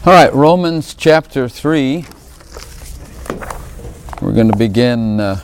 All right, Romans chapter 3. We're going to begin at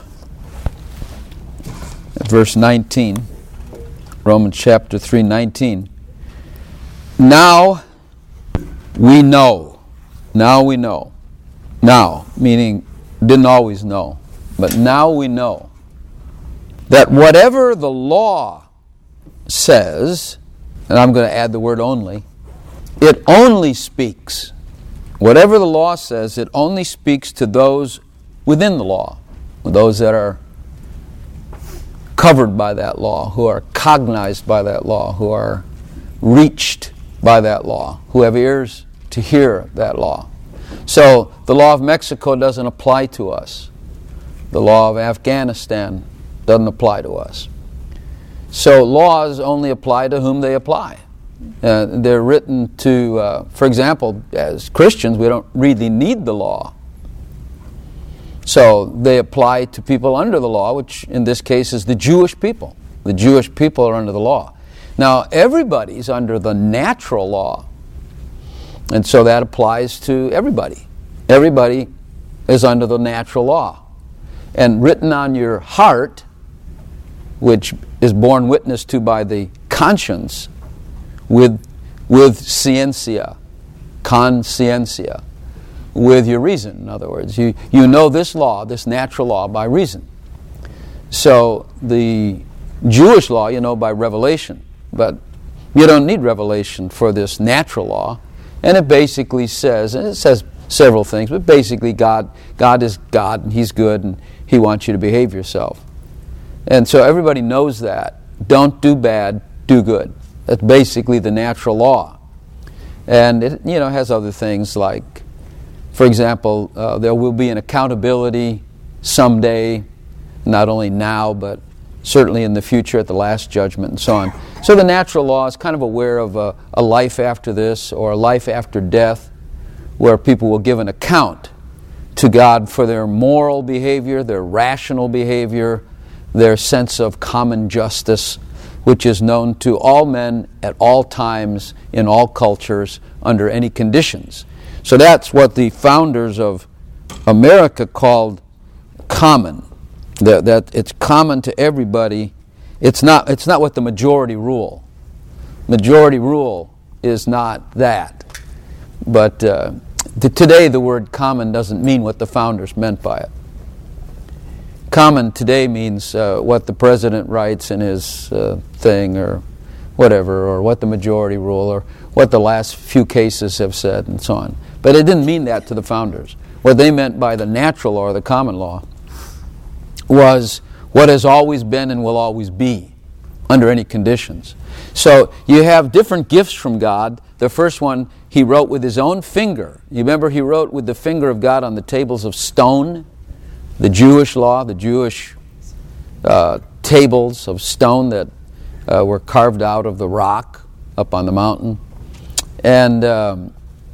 verse 19. Romans chapter 3, 19. Now we know. Now we know. Now, meaning didn't always know. But now we know that whatever the law says, and I'm going to add the word only, it only speaks. Whatever the law says, it only speaks to those within the law, those that are covered by that law, who are cognized by that law, who are reached by that law, who have ears to hear that law. So the law of Mexico doesn't apply to us. The law of Afghanistan doesn't apply to us. So laws only apply to whom they apply. They're written to, for example, as Christians, we don't really need the law. So they apply to people under the law, which in this case is the Jewish people. The Jewish people are under the law. Now, everybody's under the natural law. And so that applies to everybody. Everybody is under the natural law. And written on your heart, which is borne witness to by the conscience, with consciencia, with your reason. In other words, you know this law, this natural law, by reason. So the Jewish law you know by revelation, but you don't need revelation for this natural law. And it basically says, and it says several things, but basically God is God, and He's good, and He wants you to behave yourself. And so everybody knows that. Don't do bad, do good. That's basically the natural law. And it has other things like, for example, there will be an accountability someday, not only now, but certainly in the future at the last judgment and so on. So the natural law is kind of aware of a life after this or a life after death where people will give an account to God for their moral behavior, their rational behavior, their sense of common justice, which is known to all men at all times, in all cultures, under any conditions. So that's what the founders of America called common. That it's common to everybody. It's not what the majority rule. Majority rule is not that. But today the word common doesn't mean what the founders meant by it. Common today means what the president writes in his thing or whatever, or what the majority rule, or what the last few cases have said, and so on. But it didn't mean that to the founders. What they meant by the natural law, or the common law, was what has always been and will always be under any conditions. So you have different gifts from God. The first one, He wrote with His own finger. You remember He wrote with the finger of God on the tables of stone? The Jewish law, the Jewish tables of stone that were carved out of the rock up on the mountain. And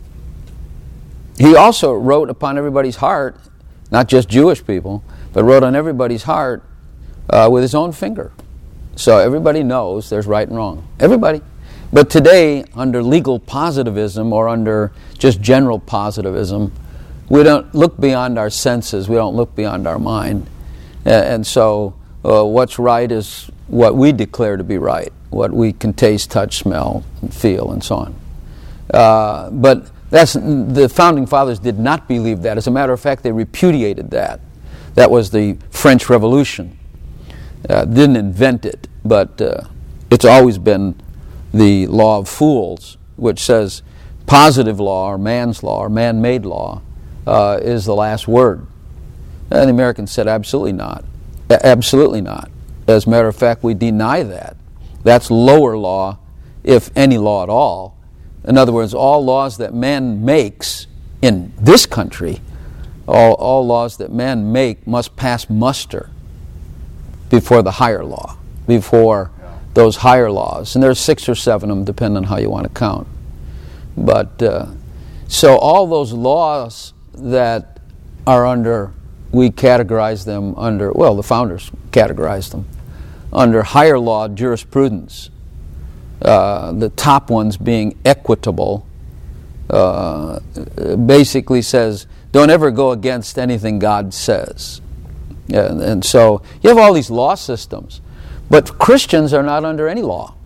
He also wrote upon everybody's heart, not just Jewish people, but wrote on everybody's heart with His own finger. So everybody knows there's right and wrong. Everybody. But today, under legal positivism or under just general positivism, we don't look beyond our senses. We don't look beyond our mind. And so what's right is what we declare to be right, what we can taste, touch, smell, and feel, and so on. But the Founding Fathers did not believe that. As a matter of fact, they repudiated that. That was the French Revolution. Didn't invent it, but it's always been the law of fools, which says positive law or man-made law is the last word. And the Americans said absolutely not. Absolutely not. As a matter of fact, we deny that. That's lower law, if any law at all. In other words, all laws that man makes in this country, all laws that man make must pass muster before the higher law, before those higher laws. And there's 6 or 7 of them, depending on how you want to count. But so all those laws that are under, we categorize them under, well, the founders categorized them under higher law jurisprudence. The top ones being equitable basically says, don't ever go against anything God says. And so you have all these law systems, but Christians are not under any law.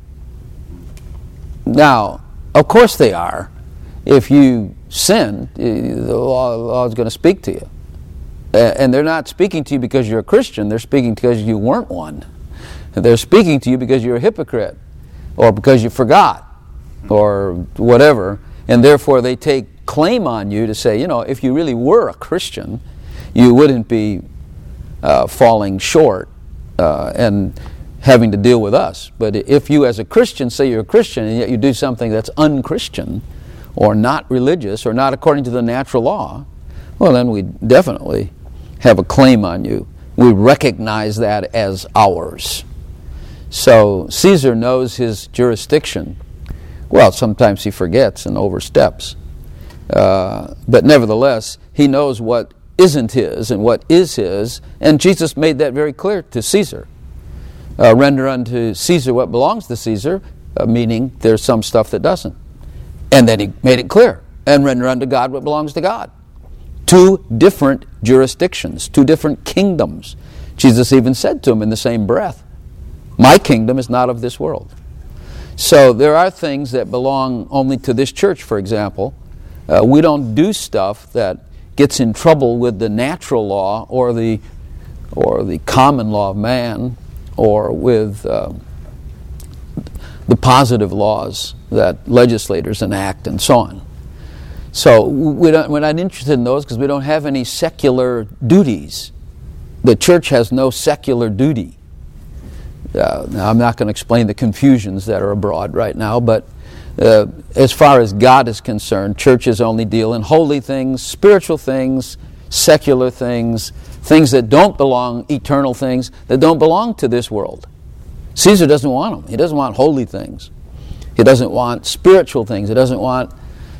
Now, of course they are. If you sin, the law is going to speak to you. And they're not speaking to you because you're a Christian. They're speaking because you weren't one. They're speaking to you because you're a hypocrite, or because you forgot, or whatever. And therefore they take claim on you to say, if you really were a Christian, you wouldn't be falling short and having to deal with us. But if you as a Christian say you're a Christian and yet you do something that's unchristian or not religious or not according to the natural law, well, then we definitely have a claim on you. We recognize that as ours. So Caesar knows his jurisdiction. Well, sometimes he forgets and oversteps. But nevertheless, he knows what isn't his and what is his, and Jesus made that very clear to Caesar. Render unto Caesar what belongs to Caesar, meaning there's some stuff that doesn't. And then he made it clear, and render unto God what belongs to God. Two different jurisdictions, two different kingdoms. Jesus even said to him in the same breath, my kingdom is not of this world. So there are things that belong only to this church, for example. We don't do stuff that gets in trouble with the natural law or the common law of man, or with the positive laws that legislators enact and so on. So we're not interested in those because we don't have any secular duties. The church has no secular duty. Now I'm not going to explain the confusions that are abroad right now, but as far as God is concerned, churches only deal in holy things, spiritual things, secular things, things that don't belong, eternal things that don't belong to this world. Caesar doesn't want them. He doesn't want holy things. He doesn't want spiritual things. He doesn't want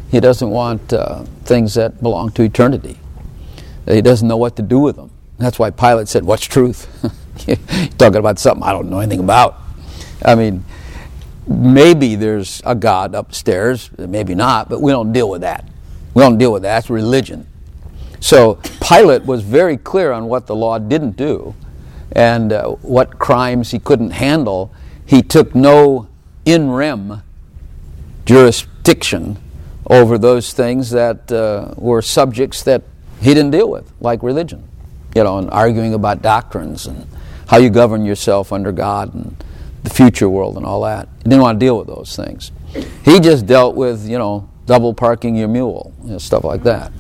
things that belong to eternity. He doesn't know what to do with them. That's why Pilate said, what's truth? You're talking about something I don't know anything about. I mean, maybe there's a God upstairs, maybe not, but we don't deal with that. We don't deal with that. That's religion. So Pilate was very clear on what the law didn't do and what crimes he couldn't handle. He took no in rem jurisdiction over those things that were subjects that he didn't deal with, like religion, and arguing about doctrines and how you govern yourself under God and the future world and all that. He didn't want to deal with those things. He just dealt with, double parking your mule, stuff like that.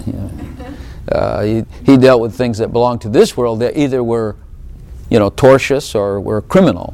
He dealt with things that belonged to this world that either were, tortious or were criminal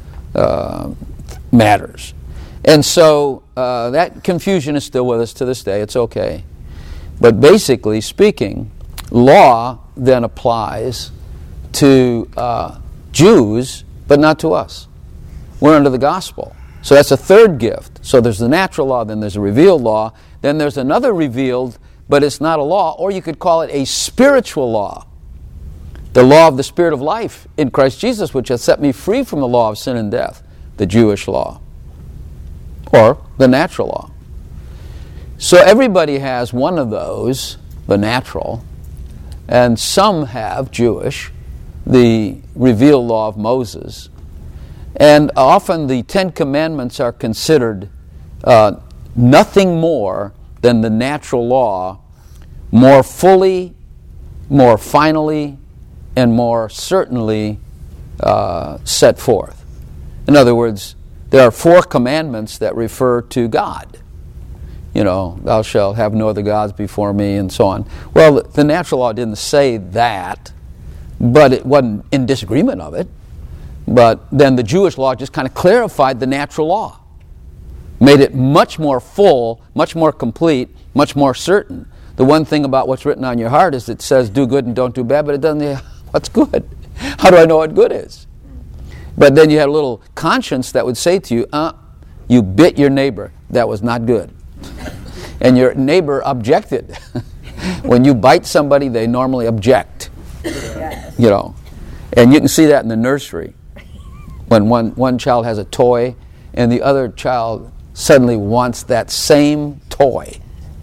matters. And so that confusion is still with us to this day. It's okay. But basically speaking, law then applies to Jews, but not to us. We're under the gospel. So that's a third gift. So there's the natural law, then there's a revealed law, then there's another revealed, but it's not a law, or you could call it a spiritual law. The law of the Spirit of life in Christ Jesus, which has set me free from the law of sin and death, the Jewish law, or the natural law. So everybody has one of those, the natural, and some have, Jewish, the revealed law of Moses. And often the Ten Commandments are considered nothing more than the natural law, more fully, more finally, and more certainly set forth. In other words, there are 4 commandments that refer to God. Thou shalt have no other gods before me, and so on. Well, the natural law didn't say that, but it wasn't in disagreement of it. But then the Jewish law just kind of clarified the natural law, made it much more full, much more complete, much more certain. The one thing about what's written on your heart is it says do good and don't do bad, but it doesn't say what's good. How do I know what good is? But then you had a little conscience that would say to you, you bit your neighbor. That was not good. And your neighbor objected. When you bite somebody, they normally object. And you can see that in the nursery. When one child has a toy and the other child suddenly wants that same toy.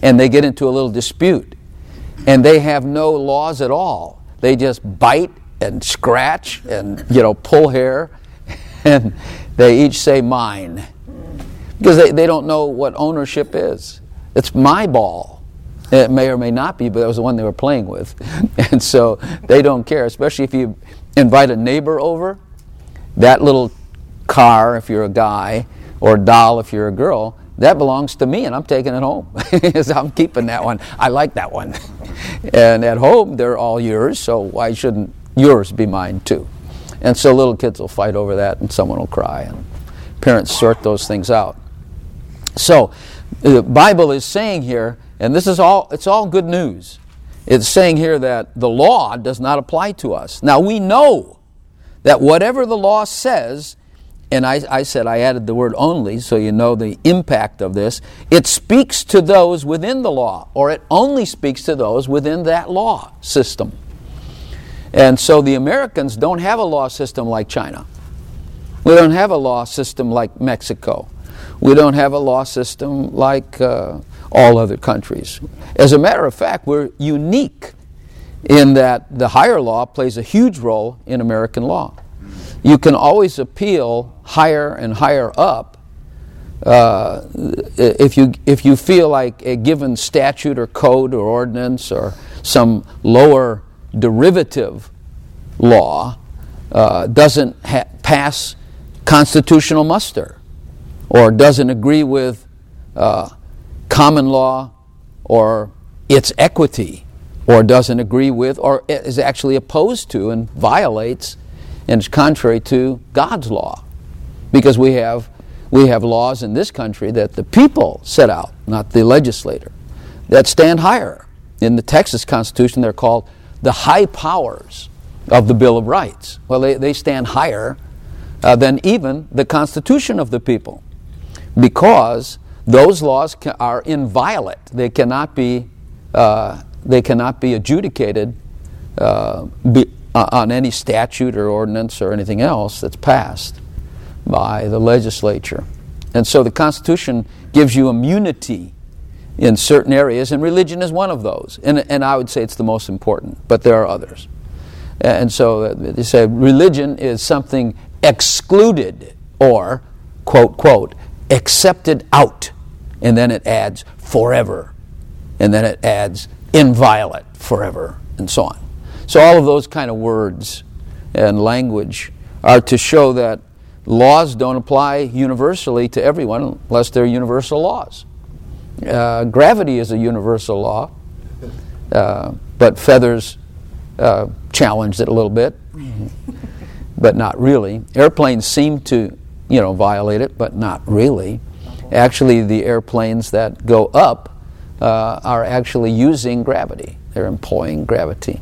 and they get into a little dispute. And they have no laws at all. They just bite and scratch and, pull hair, and they each say mine. Because they don't know what ownership is. It's my ball. It may or may not be, but that was the one they were playing with. And so they don't care, especially if you invite a neighbor over. That little car, if you're a guy, or doll, if you're a girl, that belongs to me, and I'm taking it home. I'm keeping that one. I like that one. And at home, they're all yours, so why shouldn't yours be mine too? And so little kids will fight over that, and someone will cry, and parents sort those things out. So the Bible is saying here, and it's all good news. It's saying here that the law does not apply to us. Now we know that whatever the law says, and I said I added the word only, so you know the impact of this. It speaks to those within the law, or it only speaks to those within that law system. And so the Americans don't have a law system like China. We don't have a law system like Mexico. We don't have a law system like all other countries. As a matter of fact, we're unique in that the higher law plays a huge role in American law. You can always appeal higher and higher up if you feel like a given statute or code or ordinance or some lower derivative law doesn't pass constitutional muster, or doesn't agree with common law or its equity, or doesn't agree with, or is actually opposed to and violates and is contrary to God's law. Because we have laws in this country that the people set out, not the legislator, that stand higher. In the Texas Constitution, they're called the high powers of the Bill of Rights. Well, they stand higher than even the Constitution of the people, because those laws are inviolate. They cannot be adjudicated on any statute or ordinance or anything else that's passed by the legislature. And so the Constitution gives you immunity in certain areas, and religion is one of those. And I would say it's the most important, but there are others. And so they say religion is something excluded, or, quote, quote, accepted out. And then it adds forever. And then it adds inviolate forever, and so on. So all of those kind of words and language are to show that laws don't apply universally to everyone unless they're universal laws. Gravity is a universal law, but feathers challenged it a little bit, but not really. Airplanes seem to, violate it, but not really. Actually, the airplanes that go up are actually using gravity. They're employing gravity.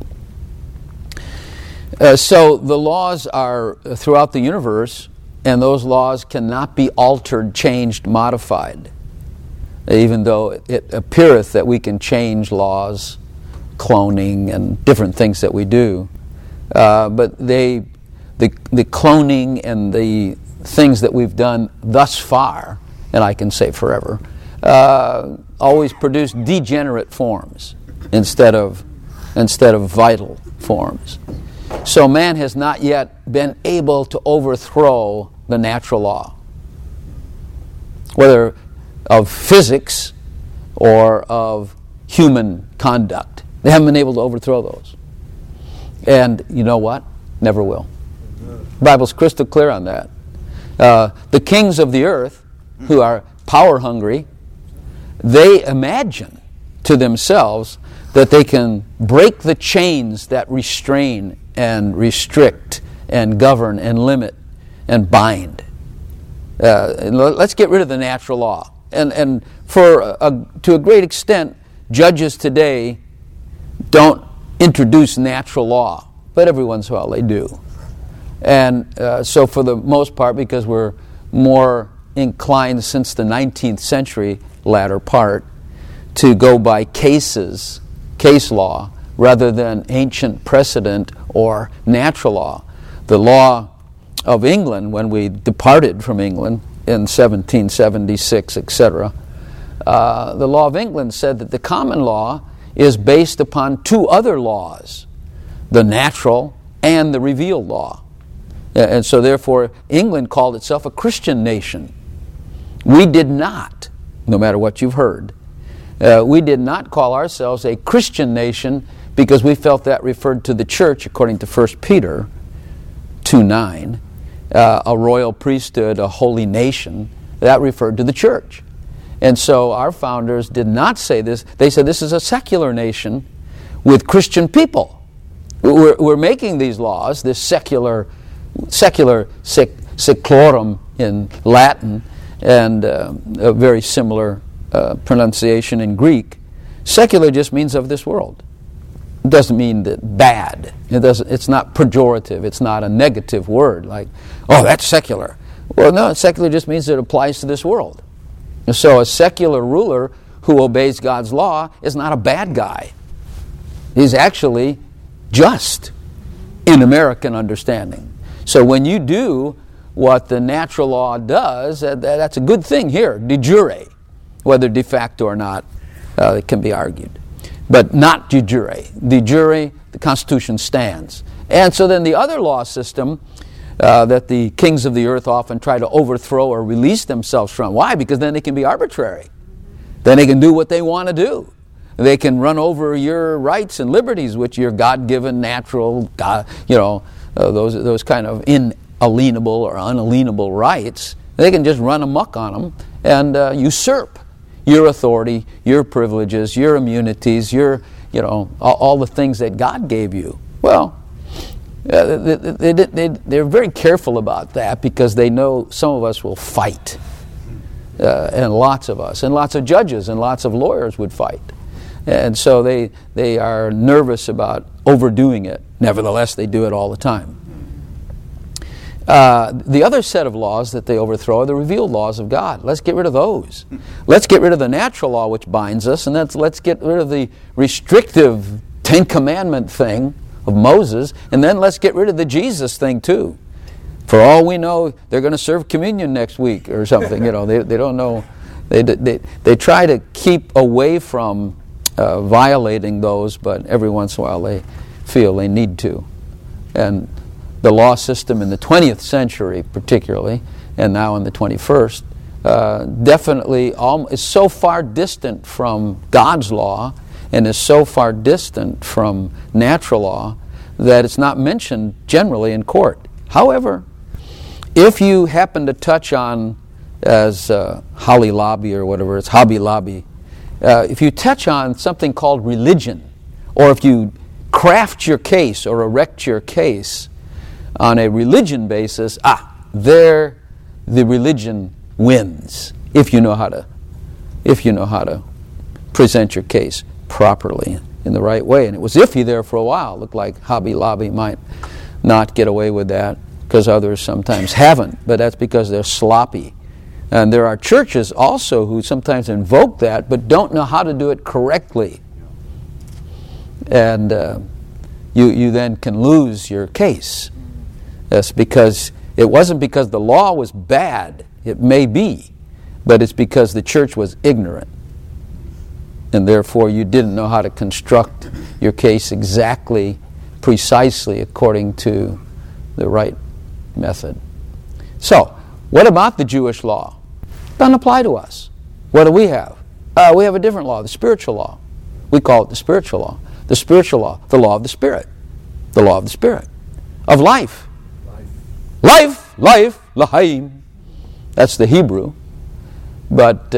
So the laws are throughout the universe, and those laws cannot be altered, changed, modified, even though it appeareth that we can change laws, cloning, and different things that we do. But the cloning and the things that we've done thus far, and I can say forever, always produce degenerate forms instead of vital forms. So man has not yet been able to overthrow the natural law, whether of physics or of human conduct. They haven't been able to overthrow those. And you know what? Never will. The Bible's crystal clear on that. The kings of the earth, who are power hungry, they imagine to themselves that they can break the chains that restrain and restrict and govern and limit and bind. Let's get rid of the natural law. And to a great extent, judges today don't introduce natural law, but every once in a while they do. And so for the most part, because we're more inclined since the 19th century, latter part, to go by case law, rather than ancient precedent or natural law. The law of England, when we departed from England in 1776, etc., the law of England said that the common law is based upon two other laws, the natural and the revealed law. And so therefore England called itself a Christian nation. We did not, no matter what you've heard, we did not call ourselves a Christian nation because we felt that referred to the church, according to 1 Peter 2:9, a royal priesthood, a holy nation. That referred to the church. And so our founders did not say this. They said this is a secular nation with Christian people. We're making these laws, this secular seclorum in Latin, and a very similar pronunciation in Greek. Secular just means of this world. It doesn't mean that bad. It's not pejorative. It's not a negative word like, oh, that's secular. Well, no, secular just means it applies to this world. And so a secular ruler who obeys God's law is not a bad guy. He's actually just in American understanding. So when you do what the natural law does, that's a good thing here, de jure. Whether de facto or not, it can be argued. But not de jure. De jure, the Constitution stands. And so then the other law system that the kings of the earth often try to overthrow or release themselves from. Why? Because then they can be arbitrary. Then they can do what they want to do. They can run over your rights and liberties, which your God-given, natural, those kind of inalienable or unalienable rights. They can just run amok on them and usurp your authority, your privileges, your immunities, all the things that God gave you. Well, they're very careful about that because they know some of us will fight. And lots of us, and lots of judges and lots of lawyers would fight. And so they are nervous about overdoing it. Nevertheless, they do it all the time. The other set of laws that they overthrow are the revealed laws of God. Let's get rid of those. Let's get rid of the natural law which binds us, and let's get rid of the restrictive Ten Commandment thing of Moses, and then let's get rid of the Jesus thing too. For all we know, they're going to serve communion next week or something. They don't know. They try to keep away from violating those, but every once in a while they feel they need to. And the law system in the 20th century particularly, and now in the 21st, definitely is so far distant from God's law and is so far distant from natural law that it's not mentioned generally in court. However, if you happen to touch on, as Holly Lobby or whatever, it's Hobby Lobby, if you touch on something called religion, or if you craft your case or erect your case on a religion basis, there the religion wins if you know how to present your case properly in the right way. And it was iffy there for a while. It looked like Hobby Lobby might not get away with that because others sometimes haven't, but that's because they're sloppy. And there are churches also who sometimes invoke that but don't know how to do it correctly. And you then can lose your case. That's because it wasn't because the law was bad. It may be, but it's because the church was ignorant. And therefore you didn't know how to construct your case exactly, precisely according to the right method. So, what about the Jewish law? Doesn't apply to us. What do we have? We have a different law, the spiritual law. We call it the spiritual law. The spiritual law, the law of the Spirit. The law of the Spirit. Of life. Life, lahaim. That's the Hebrew. But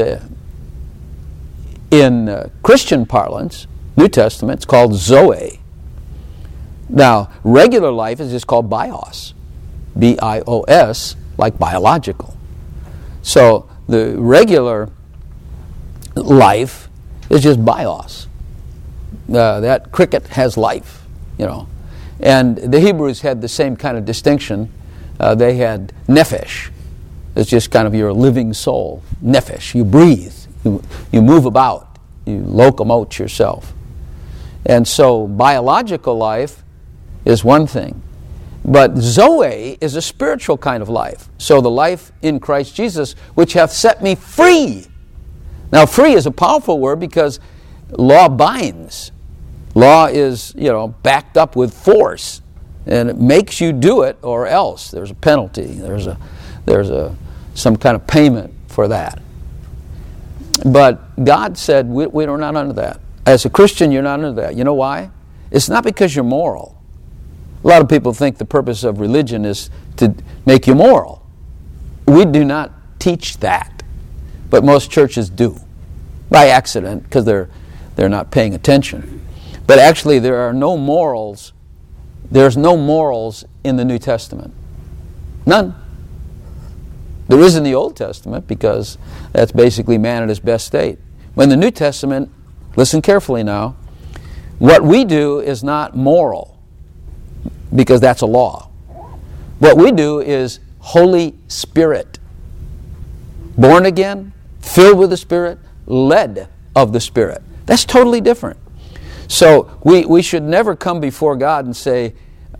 in Christian parlance, New Testament, it's called Zoe. Now, regular life is just called bios. B-I-O-S, like biological. So the regular life is just bios. That cricket has life, And the Hebrews had the same kind of distinction. They had nephesh. It's just kind of your living soul. Nephesh, you breathe. You move about. You locomote yourself. And so biological life is one thing. But Zoe is a spiritual kind of life. So the life in Christ Jesus, which hath set me free. Now, free is a powerful word because law binds. Law is, backed up with force, and it makes you do it, or else there's a penalty. There's some kind of payment for that. But God said we're not under that. As a Christian, you're not under that. You know why? It's not because you're moral. A lot of people think the purpose of religion is to make you moral. We do not teach that, but most churches do, by accident, because they're not paying attention. But actually, there are no morals. There's no morals in the New Testament. None. There is in the Old Testament, because that's basically man at his best state. When the New Testament, listen carefully now, what we do is not moral, because that's a law. What we do is Holy Spirit. Born again, filled with the Spirit, led of the Spirit. That's totally different. So we should never come before God and say,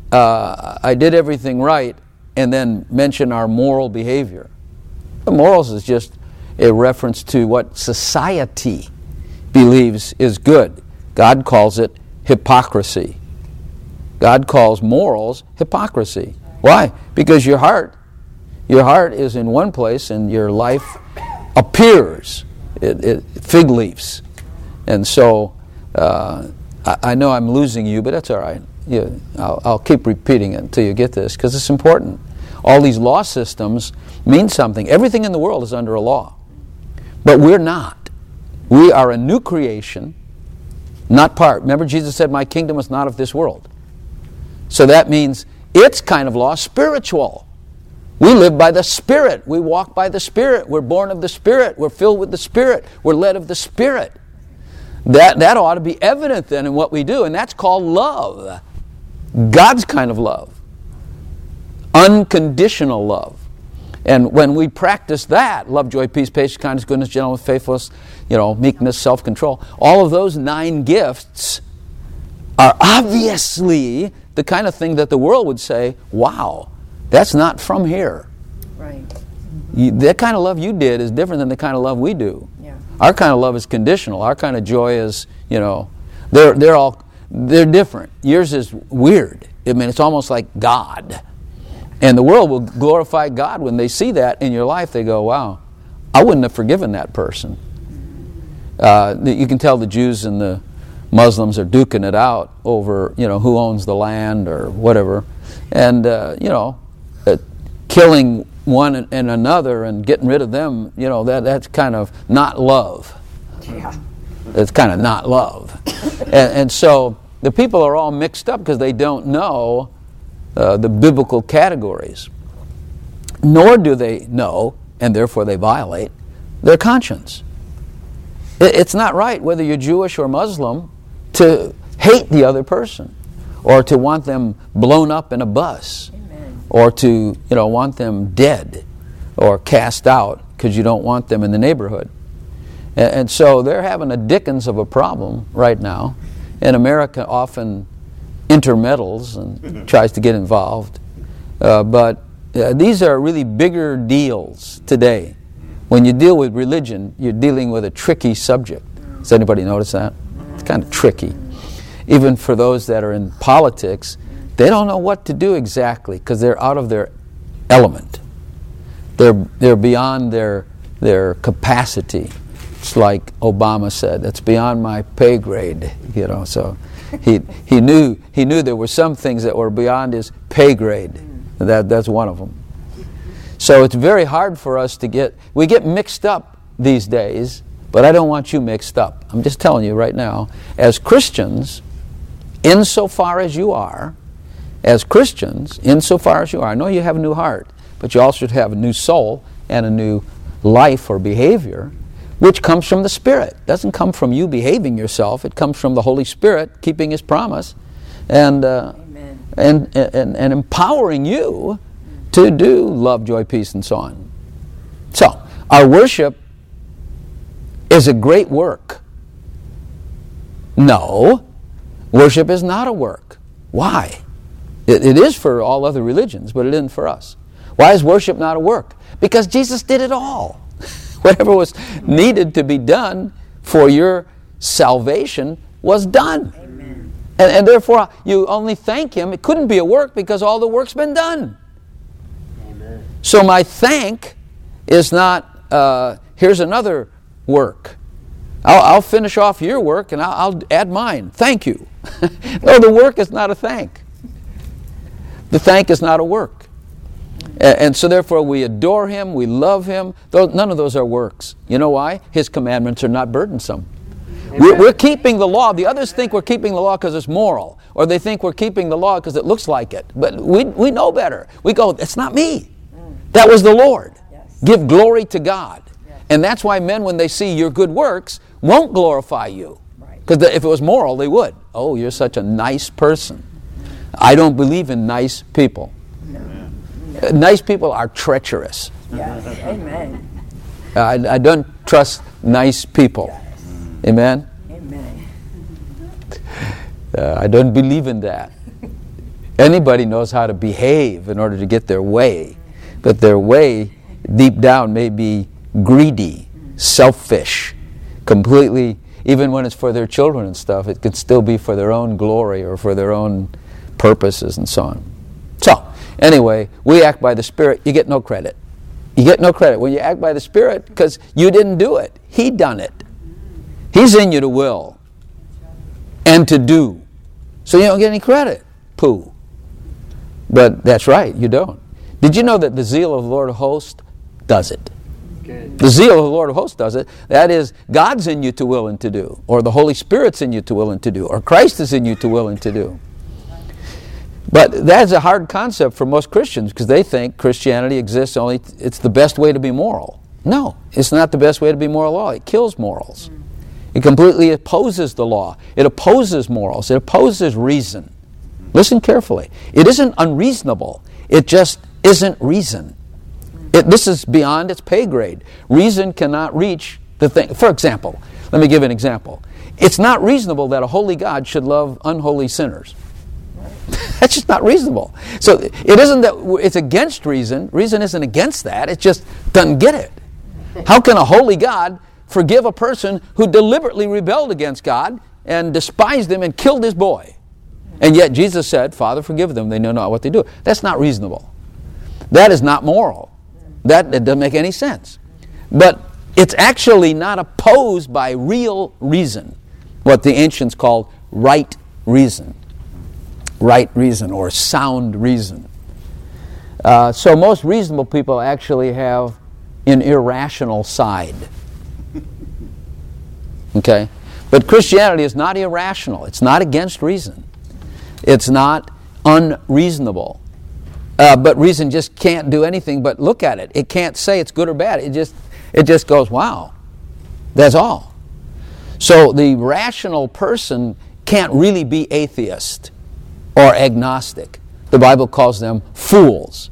I did everything right, and then mention our moral behavior. The morals is just a reference to what society believes is good. God calls it hypocrisy. God calls morals hypocrisy. Why? Because your heart is in one place and your life appears fig leaves. And so I know I'm losing you, but that's all right. I'll keep repeating it until you get this, because it's important. All these law systems mean something. Everything in the world is under a law. But we're not. We are a new creation, not part. Remember, Jesus said, my kingdom is not of this world. So that means it's kind of law, spiritual. We live by the Spirit. We walk by the Spirit. We're born of the Spirit. We're filled with the Spirit. We're led of the Spirit. That ought to be evident then in what we do, and that's called love. God's kind of love. Unconditional love. And when we practice that, love, joy, peace, patience, kindness, goodness, gentleness, faithfulness, meekness, self-control, all of those 9 gifts are obviously the kind of thing that the world would say, wow, that's not from here. Right. That kind of love you did is different than the kind of love we do. Yeah. Our kind of love is conditional. Our kind of joy is, they're different. Yours is weird. I mean, it's almost like God. And the world will glorify God when they see that in your life. They go, wow, I wouldn't have forgiven that person. You can tell the Jews and the Muslims are duking it out over, who owns the land or whatever. And, killing one and another and getting rid of them, that's kind of not love. Yeah. It's kind of not love. and so the people are all mixed up because they don't know the biblical categories. Nor do they know, and therefore they violate, their conscience. It's not right, whether you're Jewish or Muslim, to hate the other person or to want them blown up in a bus. Amen. Or to want them dead or cast out because you don't want them in the neighborhood. And so they're having a dickens of a problem right now. And America often intermeddles and tries to get involved. But these are really bigger deals today. When you deal with religion, you're dealing with a tricky subject. Does anybody notice that? It's kind of tricky. Even for those that are in politics, they don't know what to do exactly because they're out of their element. They're beyond their capacity. It's like Obama said, it's beyond my pay grade. So he knew there were some things that were beyond his pay grade. That's one of them. So it's very hard for us we get mixed up these days, but I don't want you mixed up. I'm just telling you right now, as Christians, insofar as you are, I know you have a new heart, but you also should have a new soul and a new life or behavior, which comes from the Spirit. It doesn't come from you behaving yourself. It comes from the Holy Spirit keeping His promise and empowering you to do love, joy, peace, and so on. So, our worship is a great work. No, worship is not a work. Why? It is for all other religions, but it isn't for us. Why is worship not a work? Because Jesus did it all. Whatever was needed to be done for your salvation was done. Amen. And therefore, you only thank Him. It couldn't be a work because all the work's been done. Amen. So my thank is not, here's another work. I'll finish off your work and I'll add mine. Thank you. No, the work is not a thank. The thank is not a work. And so therefore we adore Him, we love Him. None of those are works. You know why? His commandments are not burdensome. We're keeping the law. The others think we're keeping the law because it's moral. Or they think we're keeping the law because it looks like it. But we know better. We go, it's not me. That was the Lord. Yes. Give glory to God. Yes. And that's why men, when they see your good works, won't glorify you. Right. Because if it was moral, they would. Oh, you're such a nice person. I don't believe in nice people. No. Nice people are treacherous. Yes. Amen. I don't trust nice people. Yes. Amen? Amen. I don't believe in that. Anybody knows how to behave in order to get their way. But their way, deep down, may be greedy, selfish, completely, even when it's for their children and stuff, it could still be for their own glory or for their own purposes and so on. So, anyway, we act by the Spirit, you get no credit. You get no credit when you act by the Spirit because you didn't do it. He done it. He's in you to will and to do. So you don't get any credit. Pooh. But that's right, you don't. Did you know that the zeal of the Lord of hosts does it? Good. The zeal of the Lord of hosts does it. That is, God's in you to will and to do, or the Holy Spirit's in you to will and to do, or Christ is in you to will and to do. But that's a hard concept for most Christians because they think Christianity exists only, it's the best way to be moral. No, it's not the best way to be moral at all. It kills morals. It completely opposes the law. It opposes morals. It opposes reason. Listen carefully. It isn't unreasonable. It just isn't reason. This is beyond its pay grade. Reason cannot reach the thing. For example, let me give an example. It's not reasonable that a holy God should love unholy sinners. That's just not reasonable. So it isn't that it's against reason. Reason isn't against that. It just doesn't get it. How can a holy God forgive a person who deliberately rebelled against God and despised Him and killed his boy? And yet Jesus said, Father, forgive them. They know not what they do. That's not reasonable. That is not moral. That doesn't make any sense. But it's actually not opposed by real reason, what the ancients called right reason. Right reason or sound reason. So most reasonable people actually have an irrational side. Okay? But Christianity is not irrational. It's not against reason. It's not unreasonable. But reason just can't do anything but look at it. It can't say it's good or bad. It just goes, wow. That's all. So the rational person can't really be atheist or agnostic. The Bible calls them fools.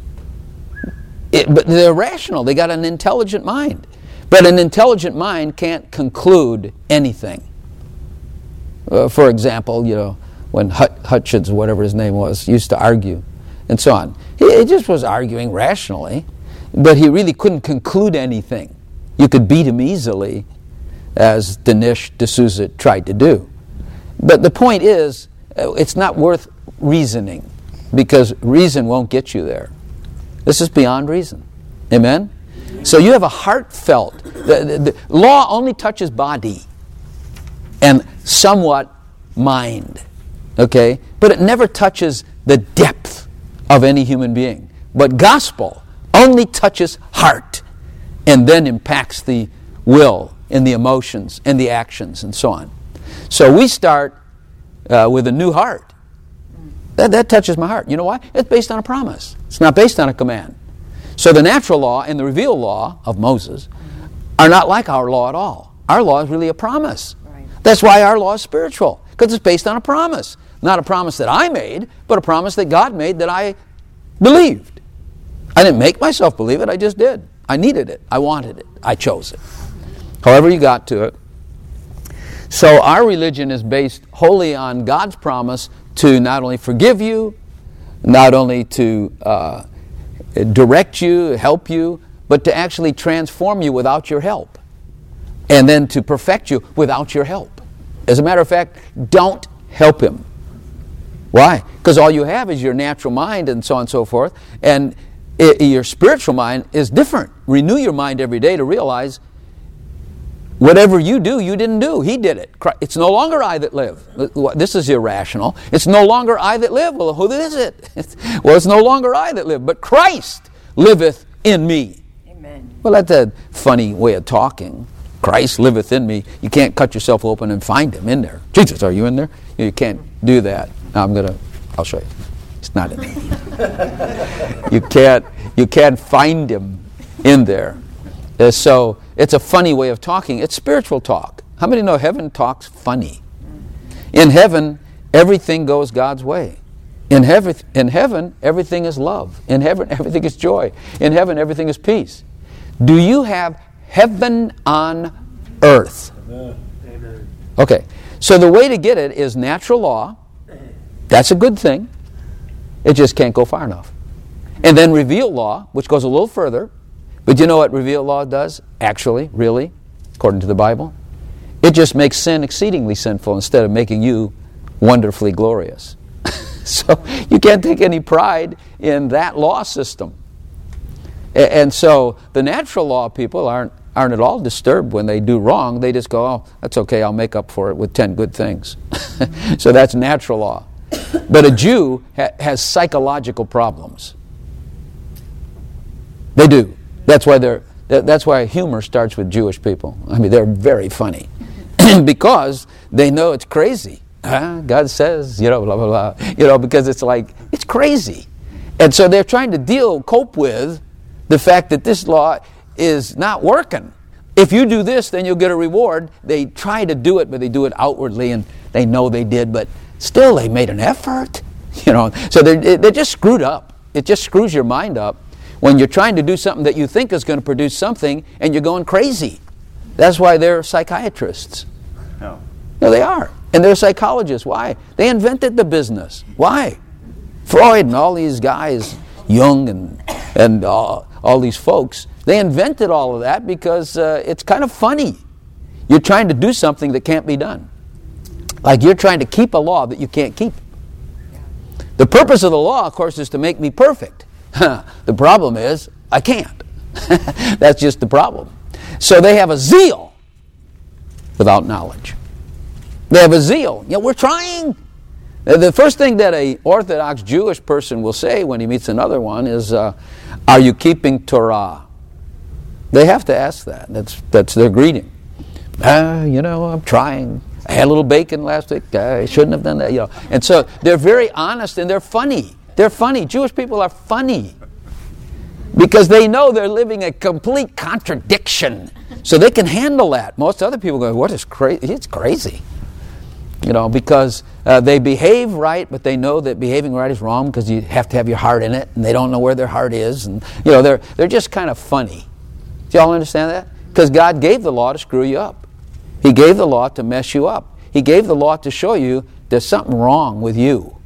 But they're rational. They got an intelligent mind. But an intelligent mind can't conclude anything. For example, you know, when Hutchins, whatever his name was, used to argue and so on. He just was arguing rationally, but he really couldn't conclude anything. You could beat him easily, as Dinesh D'Souza tried to do. But the point is, it's not worth reasoning, because reason won't get you there. This is beyond reason. Amen? So you have a heartfelt... The law only touches body and somewhat mind. Okay? But it never touches the depth of any human being. But gospel only touches heart and then impacts the will and the emotions and the actions and so on. So we start with a new heart. That touches my heart. You know why? It's based on a promise. It's not based on a command. So the natural law and the revealed law of Moses are not like our law at all. Our law is really a promise. Right. That's why our law is spiritual, because it's based on a promise. Not a promise that I made, but a promise that God made that I believed. I didn't make myself believe it, I just did. I needed it. I wanted it. I chose it. However you got to it. So our religion is based wholly on God's promise to not only forgive you, not only to direct you, help you, but to actually transform you without your help. And then to perfect you without your help. As a matter of fact, don't help him. Why? Because all you have is your natural mind and so on and so forth. And your spiritual mind is different. Renew your mind every day to realize whatever you do, you didn't do. He did it. It's no longer I that live. This is irrational. It's no longer I that live. Well, who is it? Well, it's no longer I that live, but Christ liveth in me. Amen. Well, that's a funny way of talking. Christ liveth in me. You can't cut yourself open and find him in there. Jesus, are you in there? You can't do that. Now I'll show you. It's not in there. You can't find him in there. So it's a funny way of talking. It's spiritual talk. How many know heaven talks funny? In heaven, everything goes God's way. In heaven, everything is love. In heaven, everything is joy. In heaven, everything is peace. Do you have heaven on earth? Amen. Okay, so the way to get it is natural law. That's a good thing. It just can't go far enough. And then revealed law, which goes a little further. But you know what revealed law does? Actually, really, according to the Bible? It just makes sin exceedingly sinful instead of making you wonderfully glorious. So you can't take any pride in that law system. And so the natural law people aren't at all disturbed when they do wrong. They just go, oh, that's okay, I'll make up for it with 10 good things. So that's natural law. But a Jew has psychological problems. They do. That's why humor starts with Jewish people. I mean, they're very funny. Because they know it's crazy. God says, blah, blah, blah. Because it's like, it's crazy. And so they're trying to cope with the fact that this law is not working. If you do this, then you'll get a reward. They try to do it, but they do it outwardly, and they know they did, but still they made an effort. So they're just screwed up. It just screws your mind up when you're trying to do something that you think is going to produce something, and you're going crazy. That's why they're psychiatrists. No. No, they are. And they're psychologists. Why? They invented the business. Why? Freud and all these guys, Jung and all these folks, they invented all of that because it's kind of funny. You're trying to do something that can't be done. Like you're trying to keep a law that you can't keep. The purpose of the law, of course, is to make me perfect. The problem is, I can't. That's just the problem. So they have a zeal without knowledge. They have a zeal. We're trying. The first thing that an Orthodox Jewish person will say when he meets another one is, are you keeping Torah? They have to ask that. That's their greeting. I'm trying. I had a little bacon last week. I shouldn't have done that. And so they're very honest and they're funny. They're funny. Jewish people are funny because they know they're living a complete contradiction. So they can handle that. Most other people go, what is crazy? It's crazy. Because they behave right, but they know that behaving right is wrong because you have to have your heart in it, and they don't know where their heart is. And, they're just kind of funny. Do y'all understand that? Because God gave the law to screw you up. He gave the law to mess you up. He gave the law to show you there's something wrong with you.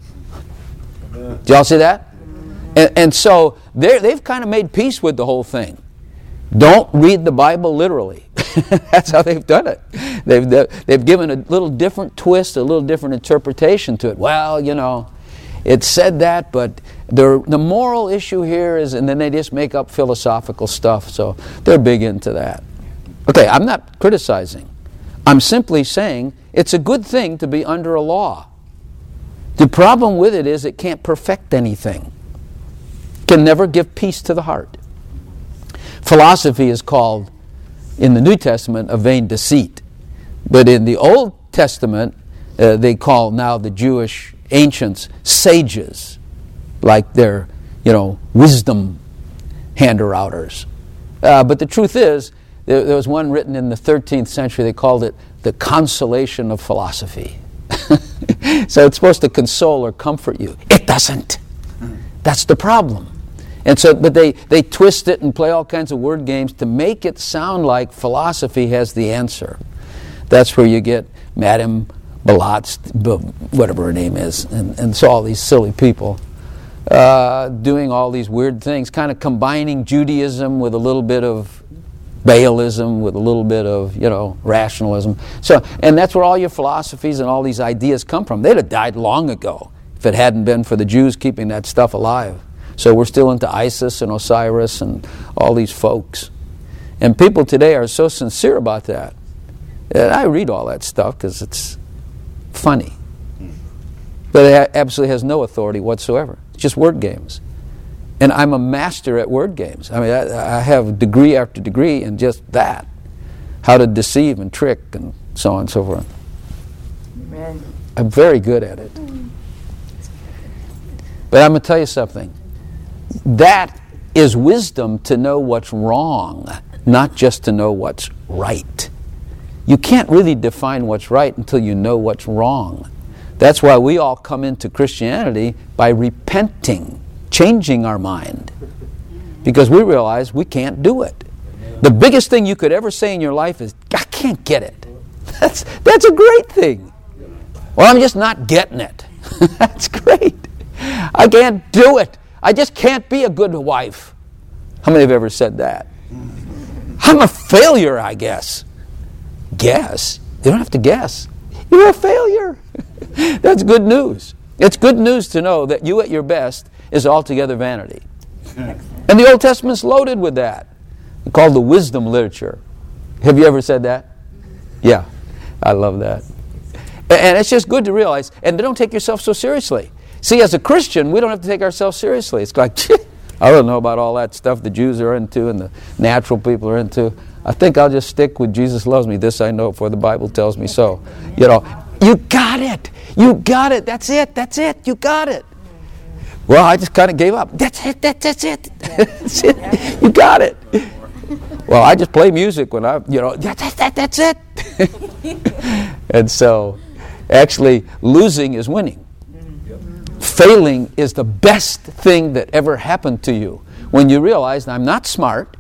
Do y'all see that? And so they've kind of made peace with the whole thing. Don't read the Bible literally. That's how they've done it. They've given a little different twist, a little different interpretation to it. Well, it said that, but the moral issue here is, and then they just make up philosophical stuff. So they're big into that. Okay, I'm not criticizing. I'm simply saying it's a good thing to be under a law. The problem with it is it can't perfect anything. It can never give peace to the heart. Philosophy is called, in the New Testament, a vain deceit. But in the Old Testament, they call now the Jewish ancients sages, like they're, wisdom hander-outers. But the truth is, there was one written in the 13th century, they called it the consolation of philosophy. So it's supposed to console or comfort you. It doesn't. That's the problem. And so, but they twist it and play all kinds of word games to make it sound like philosophy has the answer. That's where you get Madame Blavatsky, whatever her name is, and so all these silly people. doing all these weird things, kind of combining Judaism with a little bit of Baalism, with a little bit of, rationalism. So, and that's where all your philosophies and all these ideas come from. They'd have died long ago if it hadn't been for the Jews keeping that stuff alive. So we're still into Isis and Osiris and all these folks. And people today are so sincere about that. And I read all that stuff because it's funny. But it absolutely has no authority whatsoever. It's just word games. And I'm a master at word games. I mean, I have degree after degree in just that. How to deceive and trick and so on and so forth. Amen. I'm very good at it. But I'm going to tell you something. That is wisdom, to know what's wrong, not just to know what's right. You can't really define what's right until you know what's wrong. That's why we all come into Christianity by repenting, changing our mind, because we realize we can't do it. The biggest thing you could ever say in your life is, I can't get it. That's a great thing. Well, I'm just not getting it. That's great. I can't do it. I just can't be a good wife. How many have ever said that? I'm a failure, I guess. Guess? You don't have to guess. You're a failure. That's good news. It's good news to know that you at your best is altogether vanity. And the Old Testament's loaded with that. It's called the wisdom literature. Have you ever said that? Yeah, I love that. And it's just good to realize, and don't take yourself so seriously. See, as a Christian, we don't have to take ourselves seriously. It's like, I don't know about all that stuff the Jews are into and the natural people are into. I think I'll just stick with Jesus loves me. This I know, for the Bible tells me so. You got it. You got it. That's it. That's it. You got it. Well, I just kind of gave up. That's it. That's it. That's it. You got it. Well, I just play music when that's it. And so, actually, losing is winning. Failing is the best thing that ever happened to you. When you realize, I'm not smart.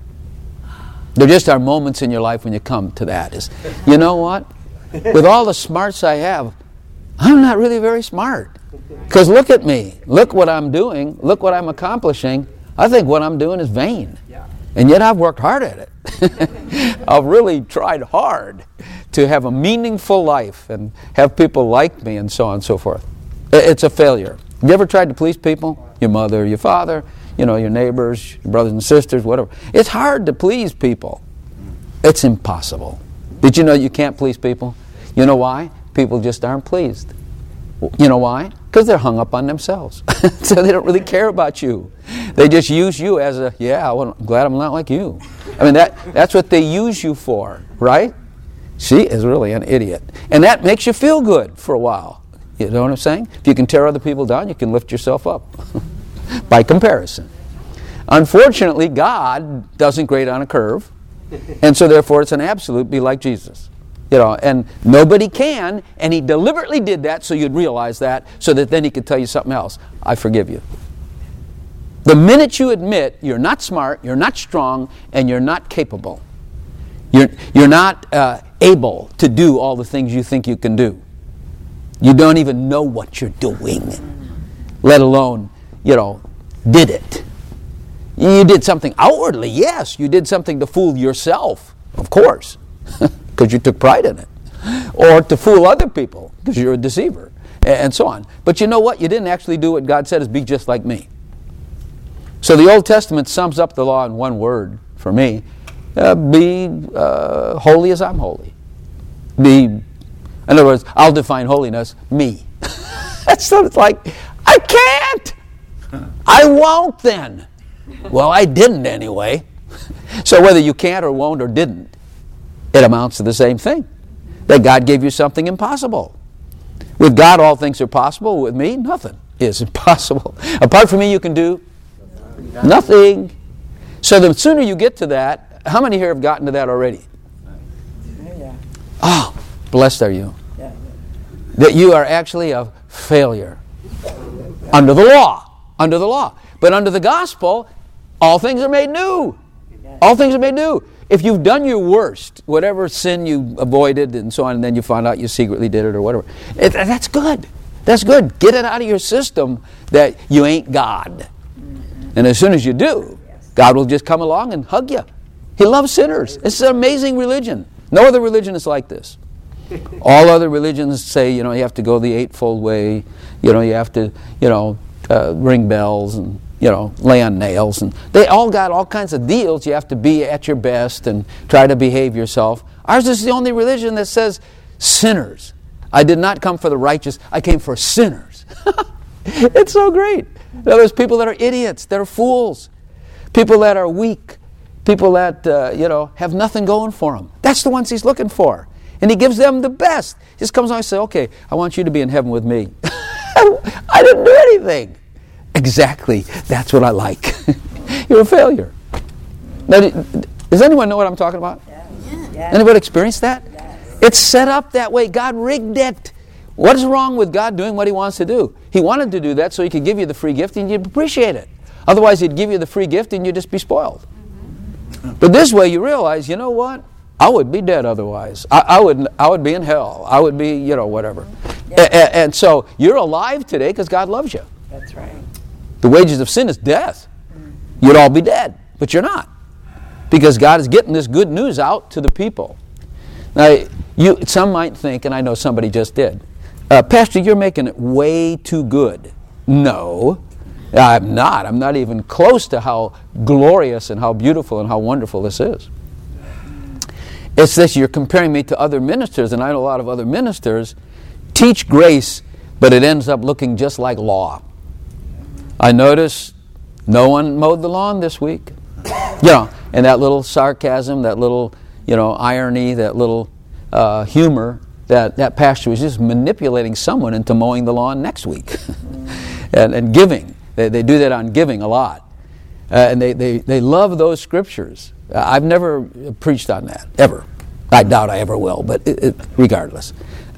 There just are moments in your life when you come to that. You know what? With all the smarts I have, I'm not really very smart. Because look at me. Look what I'm doing. Look what I'm accomplishing. I think what I'm doing is vain. And yet I've worked hard at it. I've really tried hard to have a meaningful life and have people like me and so on and so forth. It's a failure. Have you ever tried to please people? Your mother, your father, your neighbors, your brothers and sisters, whatever. It's hard to please people. It's impossible. Did you know you can't please people? You know why? People just aren't pleased. You know why? Because they're hung up on themselves. So they don't really care about you. They just use you as I'm glad I'm not like you. I mean, that's what they use you for, right? She is really an idiot. And that makes you feel good for a while. You know what I'm saying? If you can tear other people down, you can lift yourself up by comparison. Unfortunately, God doesn't grade on a curve, and so therefore it's an absolute be like Jesus. And nobody can, and he deliberately did that so you'd realize that, so that then he could tell you something else. I forgive you. The minute you admit you're not smart, you're not strong, and you're not capable, you're not able to do all the things you think you can do. You don't even know what you're doing, let alone, did it. You did something outwardly, yes. You did something to fool yourself, of course, because you took pride in it. Or to fool other people, because you're a deceiver, and so on. But you know what? You didn't actually do what God said is be just like me. So the Old Testament sums up the law in one word for me. Be holy as I'm holy. In other words, I'll define holiness, me. So it's like, I can't. I won't then. Well, I didn't anyway. So whether you can't or won't or didn't, it amounts to the same thing. That God gave you something impossible. With God, all things are possible. With me, nothing is impossible. Apart from me, you can do nothing. So the sooner you get to that, how many here have gotten to that already? Oh, blessed are you. That you are actually a failure. Under the law. Under the law. But under the gospel, all things are made new. All things are made new. If you've done your worst, whatever sin you avoided and so on, and then you found out you secretly did it or whatever, that's good. That's good. Get it out of your system that you ain't God. And as soon as you do, God will just come along and hug you. He loves sinners. It's an amazing religion. No other religion is like this. All other religions say, you have to go the eightfold way. You have to, ring bells and, lay on nails. And they all got all kinds of deals. You have to be at your best and try to behave yourself. Ours is the only religion that says sinners. I did not come for the righteous. I came for sinners. It's so great. There's people that are idiots, that are fools, people that are weak, people that, have nothing going for them. That's the ones he's looking for. And he gives them the best. He just comes along and says, okay, I want you to be in heaven with me. I didn't do anything. Exactly. That's what I like. You're a failure. Now, does anyone know what I'm talking about? Yes. Anybody experience that? Yes. It's set up that way. God rigged it. What is wrong with God doing what he wants to do? He wanted to do that so he could give you the free gift and you'd appreciate it. Otherwise, he'd give you the free gift and you'd just be spoiled. But this way you realize, you know what? I would be dead otherwise. I would be in hell. I would be, whatever. Yeah. And so you're alive today because God loves you. That's right. The wages of sin is death. You'd all be dead, but you're not. Because God is getting this good news out to the people. Now, some might think, and I know somebody just did, Pastor, you're making it way too good. No, I'm not. I'm not even close to how glorious and how beautiful and how wonderful this is. It's this, you're comparing me to other ministers, and I know a lot of other ministers teach grace, but it ends up looking just like law. I noticed no one mowed the lawn this week. And that little sarcasm, that little, irony, that little humor, that pastor was just manipulating someone into mowing the lawn next week. and giving. They do that on giving a lot. And they love those scriptures. I've never preached on that, ever. I doubt I ever will, but regardless.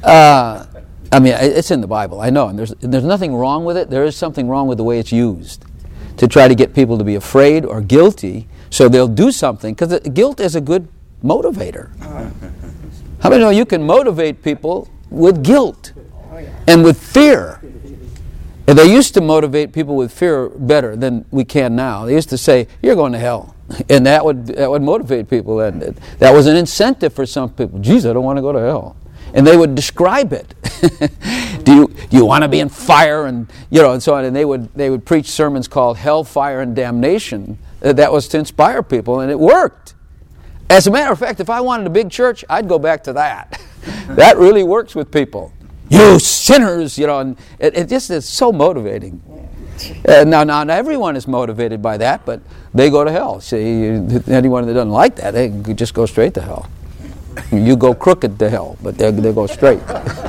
It's in the Bible, I know, and there's nothing wrong with it. There is something wrong with the way it's used to try to get people to be afraid or guilty so they'll do something, because guilt is a good motivator. How many know you can motivate people with guilt and with fear? And they used to motivate people with fear better than we can now. They used to say, you're going to hell. And that would motivate people. And that was an incentive for some people. Geez, I don't want to go to hell. And they would describe it. Do you want to be in fire? And and so on. And they would preach sermons called Hell, Fire, and Damnation. That was to inspire people, and it worked. As a matter of fact, if I wanted a big church, I'd go back to that. That really works with people. You sinners, and it just is so motivating. Now, not everyone is motivated by that, but they go to hell. See, anyone that doesn't like that, they could just go straight to hell. You go crooked to hell, but they go straight.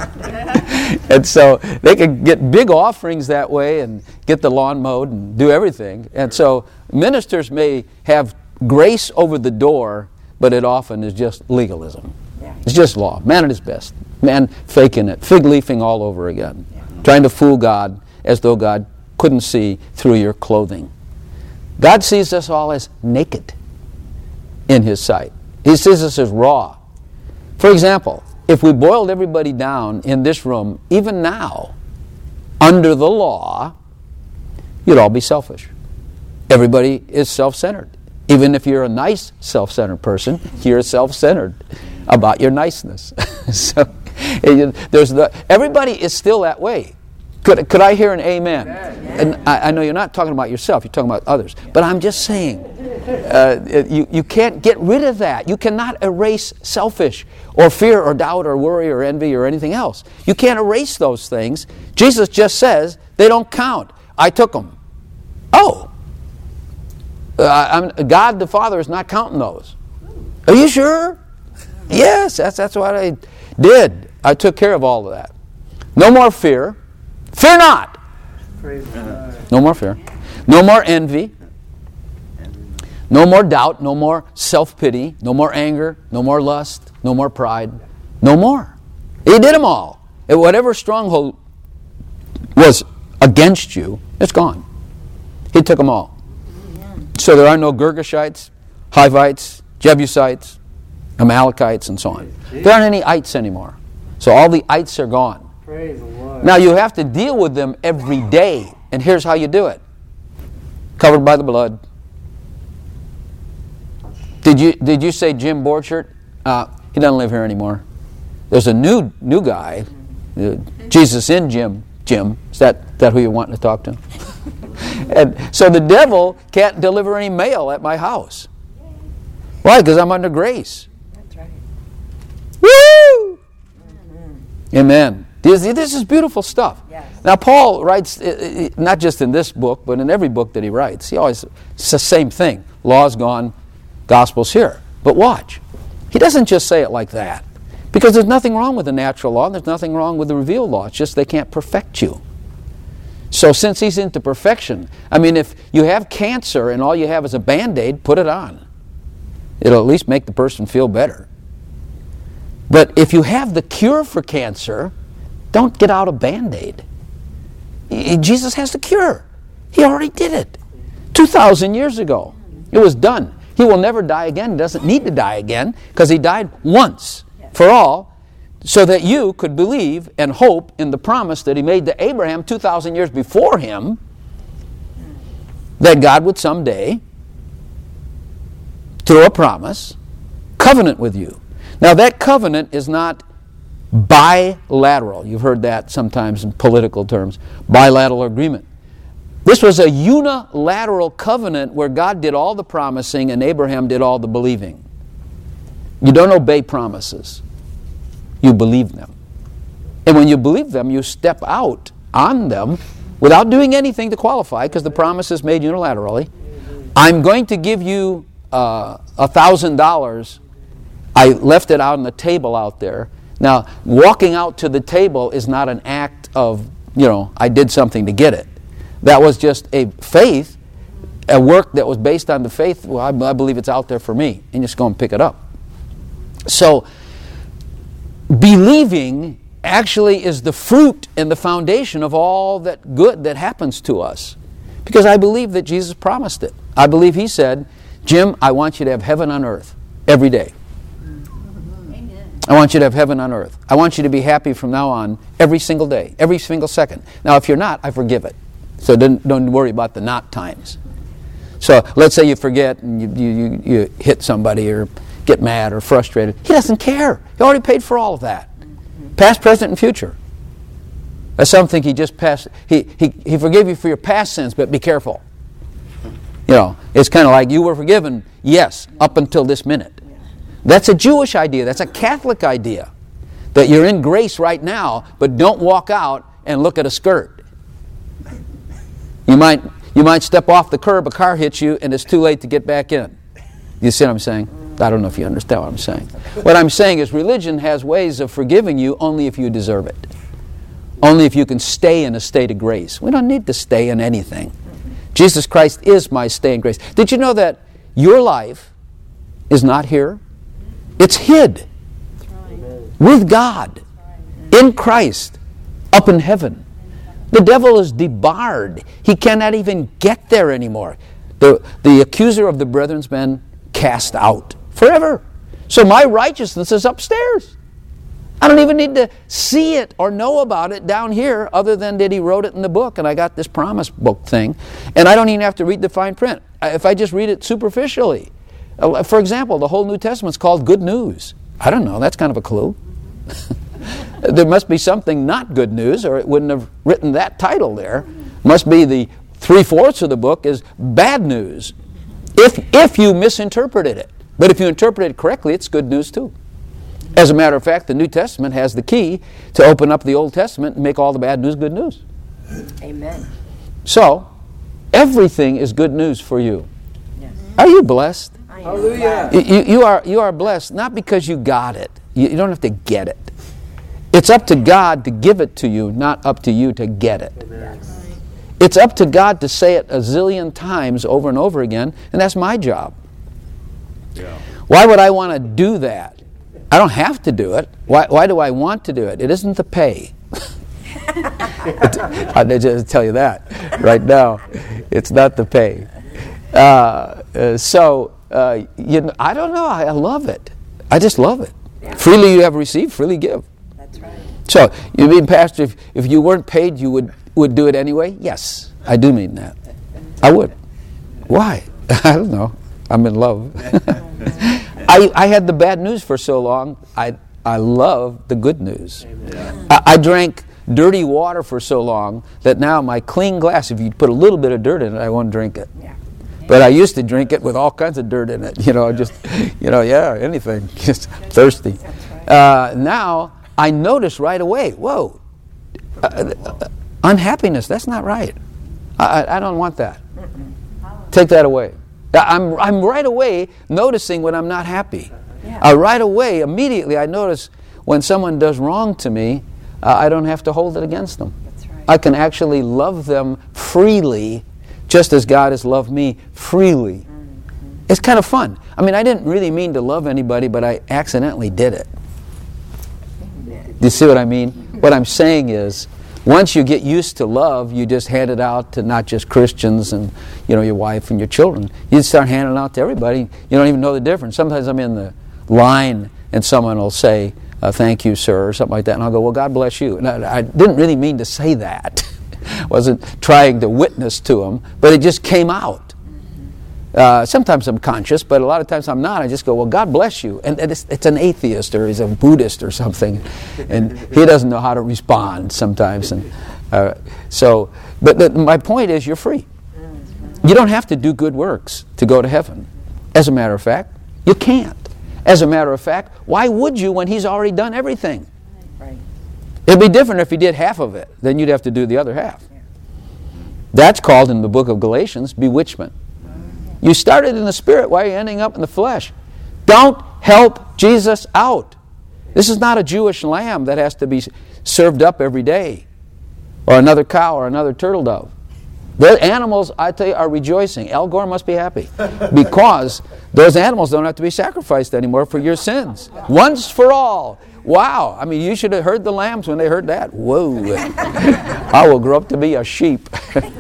And so they can get big offerings that way and get the lawn mowed and do everything. And so ministers may have grace over the door, but it often is just legalism. Yeah. It's just law. Man at his best. Man faking it, fig leafing all over again. Yeah. Trying to fool God as though God couldn't see through your clothing. God sees us all as naked in his sight. He sees us as raw. For example, if we boiled everybody down in this room, even now, under the law, you'd all be selfish. Everybody is self-centered. Even if you're a nice self-centered person, you're self-centered about your niceness. So everybody is still that way. Could I hear an amen? And I know you're not talking about yourself, you're talking about others. But I'm just saying, you can't get rid of that. You cannot erase selfish or fear or doubt or worry or envy or anything else. You can't erase those things. Jesus just says they don't count. I took them. Oh. God the Father is not counting those. Are you sure? Yes, that's what I did. I took care of all of that. No more fear. Fear not. No more fear. No more envy. No more doubt. No more self-pity. No more anger. No more lust. No more pride. No more. He did them all. And whatever stronghold was against you, it's gone. He took them all. So there are no Girgashites, Hivites, Jebusites, Amalekites, and so on. There aren't any ites anymore. So all the ites are gone. Praise the Lord. Now you have to deal with them every day. And here's how you do it. Covered by the blood. Did you say Jim Borchert? He doesn't live here anymore. There's a new guy. Jesus in Jim. Is that who you're wanting to talk to? And so the devil can't deliver any mail at my house. Why? Because I'm under grace. That's right. Woo! Amen. This is beautiful stuff. Yes. Now Paul writes, not just in this book, but in every book that he writes, it's the same thing. Law's gone, gospel's here. But watch. He doesn't just say it like that. Because there's nothing wrong with the natural law, and there's nothing wrong with the revealed law. It's just they can't perfect you. So since he's into perfection, I mean, if you have cancer and all you have is a Band-Aid, put it on. It'll at least make the person feel better. But if you have the cure for cancer, don't get out a Band-Aid. Jesus has the cure. He already did it. 2,000 years ago. It was done. He will never die again. He doesn't need to die again because he died once for all, so that you could believe and hope in the promise that he made to Abraham 2,000 years before him, that God would someday, through a promise, covenant with you. Now that covenant is not bilateral. You've heard that sometimes in political terms. Bilateral agreement. This was a unilateral covenant where God did all the promising and Abraham did all the believing. You don't obey promises. You believe them. And when you believe them, you step out on them without doing anything to qualify, because the promise is made unilaterally. I'm going to give you $1,000. I left it out on the table out there. Now, walking out to the table is not an act of, I did something to get it. That was just a faith, a work that was based on the faith. Well, I believe it's out there for me, and just go and pick it up. So, believing actually is the fruit and the foundation of all that good that happens to us. Because I believe that Jesus promised it. I believe he said, Jim, I want you to have heaven on earth every day. Amen. I want you to have heaven on earth. I want you to be happy from now on every single day, every single second. Now, if you're not, I forgive it. So don't worry about the not times. So let's say you forget and you hit somebody or get mad or frustrated. He doesn't care. He already paid for all of that. Past, present, and future. Some think he just passed. He forgave you for your past sins, but be careful. It's kind of like you were forgiven, yes, up until this minute. That's a Jewish idea. That's a Catholic idea. That you're in grace right now, but don't walk out and look at a skirt. You might step off the curb, a car hits you, and it's too late to get back in. You see what I'm saying? I don't know if you understand what I'm saying. What I'm saying is religion has ways of forgiving you only if you deserve it. Only if you can stay in a state of grace. We don't need to stay in anything. Jesus Christ is my stay in grace. Did you know that your life is not here? It's hid with God in Christ up in heaven. The devil is debarred. He cannot even get there anymore. The accuser of the brethren's been cast out forever. So my righteousness is upstairs. I don't even need to see it or know about it down here other than that he wrote it in the book and I got this promise book thing. And I don't even have to read the fine print. If I just read it superficially. For example, the whole New Testament's called Good News. I don't know. That's kind of a clue. There must be something not good news or it wouldn't have written that title there. Must be the 3/4 of the book is bad news if you misinterpreted it. But if you interpret it correctly, it's good news too. As a matter of fact, the New Testament has the key to open up the Old Testament and make all the bad news good news. Amen. So, everything is good news for you. Yes. Are you blessed? Hallelujah. You are blessed not because you got it. You don't have to get it. It's up to God to give it to you, not up to you to get it. Yes. It's up to God to say it a zillion times over and over again, and that's my job. Yeah. Why would I want to do that? I don't have to do it. Why do I want to do it? It isn't the pay. I'll just tell you that right now. It's not the pay. I don't know. I love it. I just love it. Yeah. Freely you have received, freely give. That's right. So, you mean, Pastor, if you weren't paid, you would do it anyway? Yes, I do mean that. I would. Why? I don't know. I'm in love. I had the bad news for so long. I love the good news. I drank dirty water for so long that now my clean glass, if you put a little bit of dirt in it, I won't drink it. Yeah. But I used to drink it with all kinds of dirt in it. Anything. Just thirsty. Now I notice right away, whoa, unhappiness, that's not right. I don't want that. Take that away. I'm right away noticing when I'm not happy. Yeah. Right away, immediately, I notice when someone does wrong to me, I don't have to hold it against them. That's right. I can actually love them freely, just as God has loved me freely. Mm-hmm. It's kind of fun. I mean, I didn't really mean to love anybody, but I accidentally did it. Do you see what I mean? What I'm saying is, once you get used to love, you just hand it out to not just Christians and your wife and your children. You start handing it out to everybody. You don't even know the difference. Sometimes I'm in the line and someone will say, "Thank you, sir," or something like that, and I'll go, "Well, God bless you." And I didn't really mean to say that. Wasn't trying to witness to them, but it just came out. Sometimes I'm conscious, but a lot of times I'm not. I just go, "Well, God bless you." And it's an atheist or he's a Buddhist or something, and he doesn't know how to respond sometimes. And but my point is, you're free. You don't have to do good works to go to heaven. As a matter of fact, you can't. As a matter of fact, why would you when He's already done everything? Right. It'd be different if He did half of it. Then you'd have to do the other half. That's called in the book of Galatians bewitchment. You started in the spirit, why are you ending up in the flesh? Don't help Jesus out. This is not a Jewish lamb that has to be served up every day, or another cow or another turtle dove. The animals, I tell you, are rejoicing. Al Gore must be happy because those animals don't have to be sacrificed anymore for your sins. Once for all. Wow. I mean, you should have heard the lambs when they heard that. Whoa. I will grow up to be a sheep.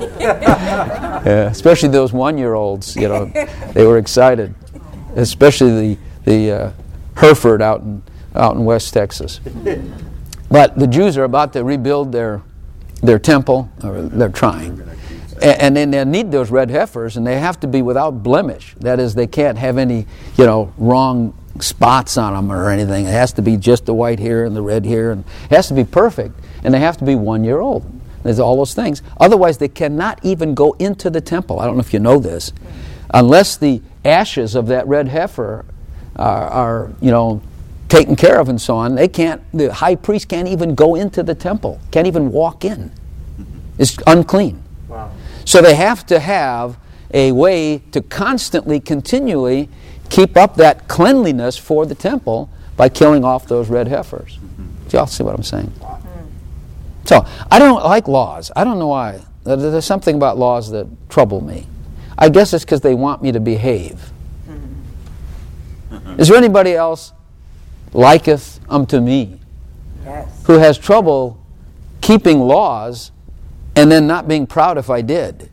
Yeah, especially those 1-year-olds, they were excited. Especially the Hereford out in West Texas. But the Jews are about to rebuild their temple, or they're trying. And then they need those red heifers, and they have to be without blemish. That is, they can't have any, wrong spots on them or anything. It has to be just the white here and the red here, and it has to be perfect. And they have to be 1-year-old. There's all those things. Otherwise, they cannot even go into the temple. I don't know if you know this. Unless the ashes of that red heifer are taken care of and so on, the high priest can't even go into the temple, can't even walk in. It's unclean. Wow. So they have to have a way to constantly, continually keep up that cleanliness for the temple by killing off those red heifers. Do y'all see what I'm saying? So, I don't like laws. I don't know why. There's something about laws that trouble me. I guess it's because they want me to behave. Is there anybody else liketh unto me Yes. who has trouble keeping laws and then not being proud if I did?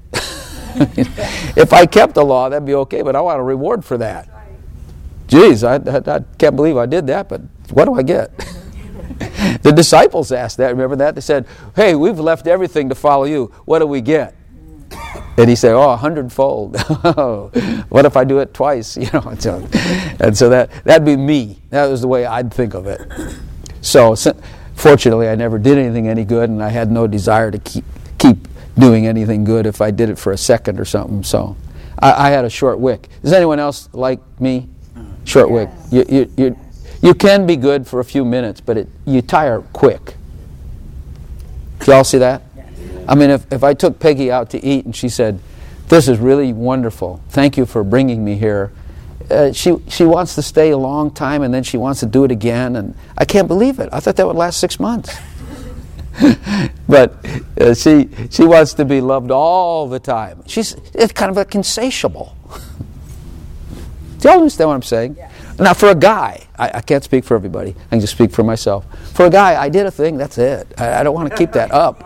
If I kept the law, that'd be okay, but I want a reward for that. Geez, I can't believe I did that, but what do I get? The disciples asked that, remember that? They said, "Hey, we've left everything to follow you. What do we get?" And he said, "Oh, 100-fold. What if I do it twice?" And so that'd be me. That was the way I'd think of it. So fortunately, I never did anything any good, and I had no desire to keep doing anything good if I did it for a second or something. So I had a short wick. Is anyone else like me? Short wick. You can be good for a few minutes, but you tire quick. Do y'all see that? I mean, if I took Peggy out to eat and she said, "This is really wonderful. Thank you for bringing me here." She wants to stay a long time, and then she wants to do it again, and I can't believe it. I thought that would last 6 months. But she wants to be loved all the time. It's kind of like insatiable. Do y'all understand what I'm saying? Yeah. Now, for a guy, I can't speak for everybody. I can just speak for myself. For a guy, I did a thing, that's it. I don't want to keep that up.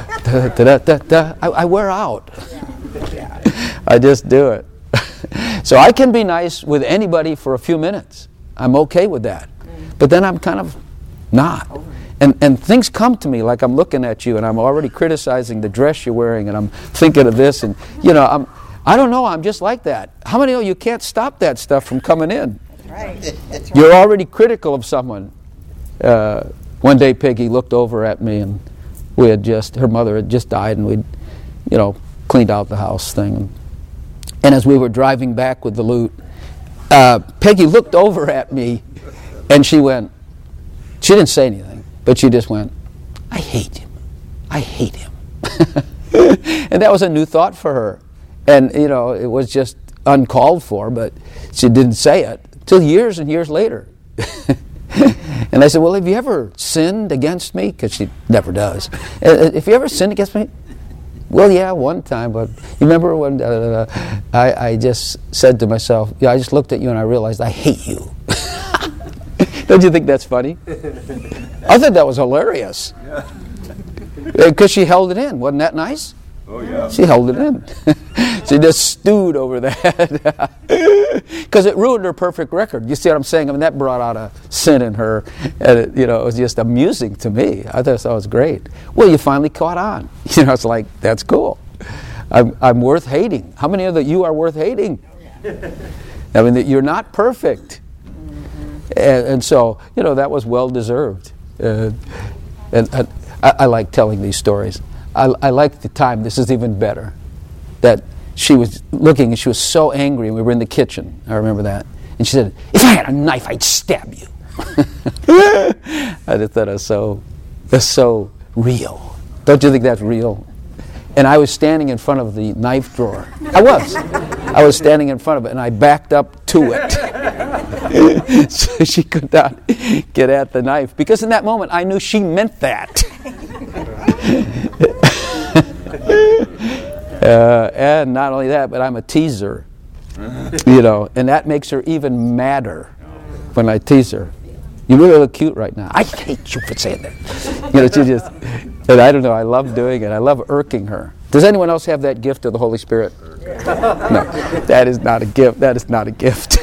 I wear out. I just do it. So I can be nice with anybody for a few minutes. I'm okay with that. But then I'm kind of not. And things come to me like I'm looking at you and I'm already criticizing the dress you're wearing and I'm thinking of this and, I don't know, I'm just like that. How many know you can't stop that stuff from coming in? Right. You're already critical of someone. One day Peggy looked over at me and her mother had just died and we'd, cleaned out the house thing. And as we were driving back with the loot, Peggy looked over at me and she didn't say anything, but she just went, I hate him. I hate him. And that was a new thought for her. And, it was just uncalled for, but she didn't say it till years and years later. And I said, well, have you ever sinned against me? Because she never does. If you ever sinned against me? Well, yeah, one time, but you remember when I just said to myself, I just looked at you and I realized I hate you. Don't you think that's funny? I thought that was hilarious. Because she held it in. Wasn't that nice? Oh, yeah. She held it in. She just stewed over that. Because it ruined her perfect record. You see what I'm saying? I mean, that brought out a sin in her. And it was just amusing to me. I thought that was great. Well, you finally caught on. It's like, that's cool. I'm worth hating. How many of you are worth hating? I mean, you're not perfect. And so, that was well-deserved. And I like telling these stories. I like the time, this is even better, that she was looking and she was so angry and we were in the kitchen. I remember that. And she said, if I had a knife, I'd stab you. I just thought that's so real. Don't you think that's real? And I was standing in front of the knife drawer. I was standing in front of it and I backed up to it. So she could not get at the knife. Because in that moment I knew she meant that. And not only that, but I'm a teaser. And that makes her even madder when I tease her. You really look cute right now. I hate you for saying that. She just, and I don't know, I love doing it. I love irking her. Does anyone else have that gift of the Holy Spirit? No, that is not a gift. That is not a gift.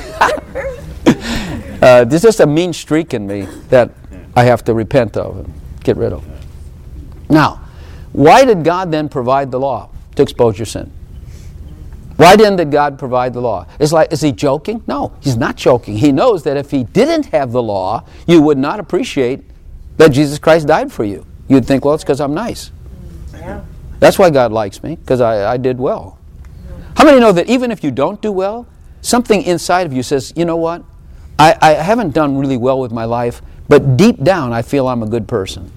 There's just a mean streak in me that I have to repent of and get rid of. Now, why did God then provide the law? To expose your sin. Why then did God provide the law? It's like, is he joking? No, he's not joking. He knows that if he didn't have the law, you would not appreciate that Jesus Christ died for you. You'd think, well, it's because I'm nice. Yeah. That's why God likes me, because I did well. How many know that even if you don't do well, something inside of you says, you know what? I haven't done really well with my life, but deep down I feel I'm a good person.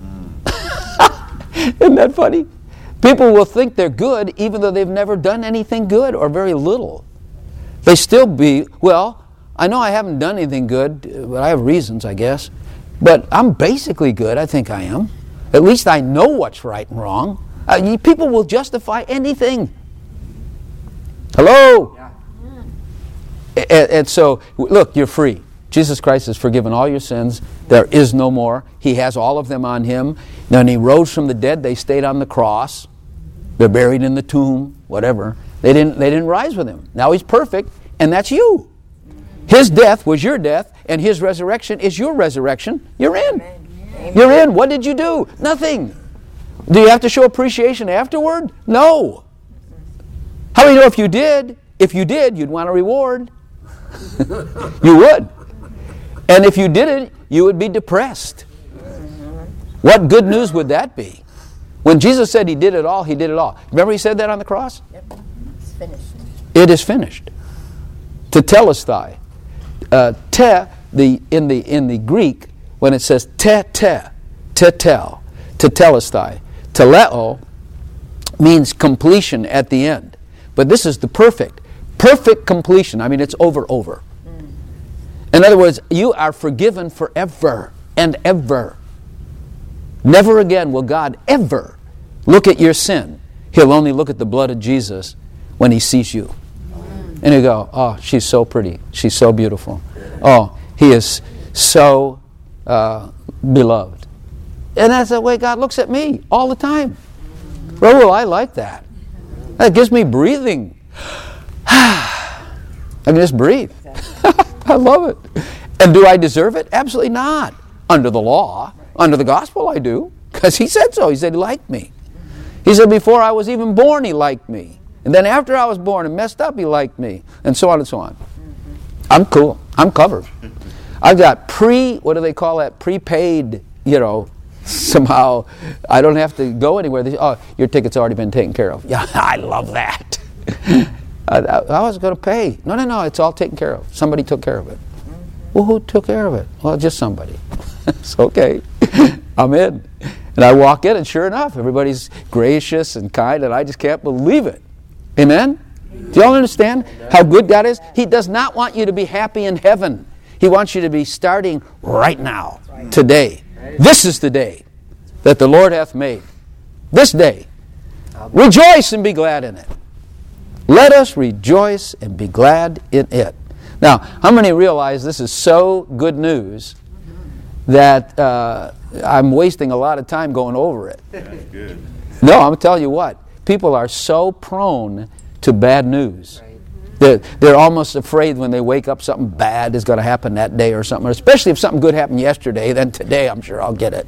Isn't that funny? People will think they're good even though they've never done anything good or very little. They still well, I know I haven't done anything good, but I have reasons, I guess. But I'm basically good, I think I am. At least I know what's right and wrong. People will justify anything. Hello? Yeah. And so, look, you're free. Jesus Christ has forgiven all your sins. There is no more. He has all of them on him. Then he rose from the dead. They stayed on the cross. They're buried in the tomb, whatever. They didn't rise with him. Now he's perfect, and that's you. His death was your death, and his resurrection is your resurrection. You're in. Amen. You're in. What did you do? Nothing. Do you have to show appreciation afterward? No. How many know if you did, you'd want a reward? You would. And if you didn't, you would be depressed. What good news would that be? When Jesus said he did it all, he did it all. Remember he said that on the cross? Yep. It's finished. It is finished. Tetelestai. In the Greek, when it says tetel, tetelestai, teleo means completion at the end. But this is the perfect completion. I mean, it's over. In other words, you are forgiven forever and ever. Never again will God ever look at your sin. He'll only look at the blood of Jesus when he sees you. And he'll go, oh, she's so pretty. She's so beautiful. Oh, he is so beloved. And that's the way God looks at me all the time. Raul, I like that. That gives me breathing. I can just breathe. I love it. And do I deserve it? Absolutely not. Under the law. Under the gospel I do, because he said so. He said he liked me. He said before I was even born he liked me. And then after I was born and messed up he liked me. And so on and so on. I'm cool. I'm covered. I've got what do they call that? Prepaid, somehow I don't have to go anywhere. They say, oh, your ticket's already been taken care of. Yeah, I love that. I was going to pay. No, it's all taken care of. Somebody took care of it. Well, who took care of it? Well, just somebody. It's okay. I'm in. And I walk in, and sure enough, everybody's gracious and kind, and I just can't believe it. Amen? Do y'all understand how good God is? He does not want you to be happy in heaven. He wants you to be starting right now, today. This is the day that the Lord hath made. This day. Rejoice and be glad in it. Let us rejoice and be glad in it. Now, how many realize this is so good news that I'm wasting a lot of time going over it? That's good. No, I'm telling you what. People are so prone to bad news. They're almost afraid when they wake up something bad is going to happen that day or something. Especially if something good happened yesterday, then today I'm sure I'll get it.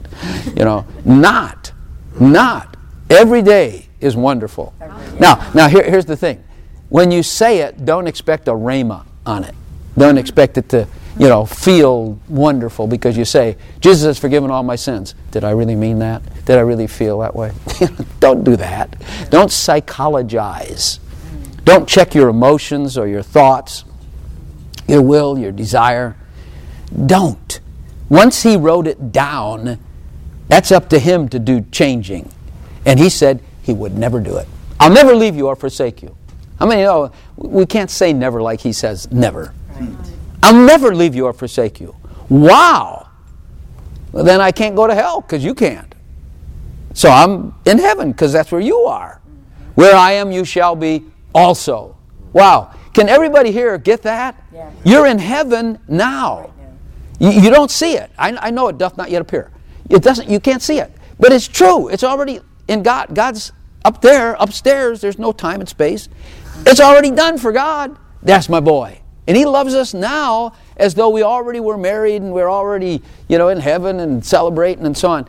Not. Every day is wonderful. Now here's the thing. When you say it, don't expect a rhema on it. Don't expect it to, feel wonderful because you say, Jesus has forgiven all my sins. Did I really mean that? Did I really feel that way? Don't do that. Don't psychologize. Don't check your emotions or your thoughts, your will, your desire. Don't. Once he wrote it down, that's up to him to do changing. And he said he would never do it. I'll never leave you or forsake you. How many know we can't say never like he says never? Right. I'll never leave you or forsake you. Wow! Well, then I can't go to hell because you can't. So I'm in heaven because that's where you are. Where I am, you shall be also. Wow. Can everybody here get that? Yeah. You're in heaven now. Right. You don't see it. I know it doth not yet appear. It doesn't. You can't see it. But it's true. It's already in God. God's up there, upstairs. There's no time and space. It's already done for God. That's my boy. And he loves us now as though we already were married and we're already, in heaven and celebrating and so on.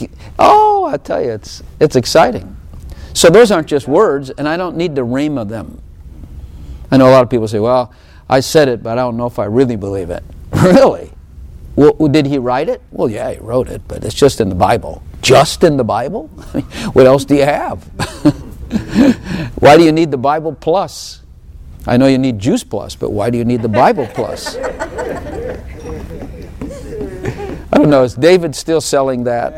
I tell you, it's exciting. So those aren't just words, and I don't need to rhema them. I know a lot of people say, well, I said it, but I don't know if I really believe it. Really? Well, did he write it? Well, yeah, he wrote it, but it's just in the Bible. Just in the Bible? What else do you have? Why do you need the Bible Plus? I know you need Juice Plus, but why do you need the Bible Plus? I don't know, is David still selling that?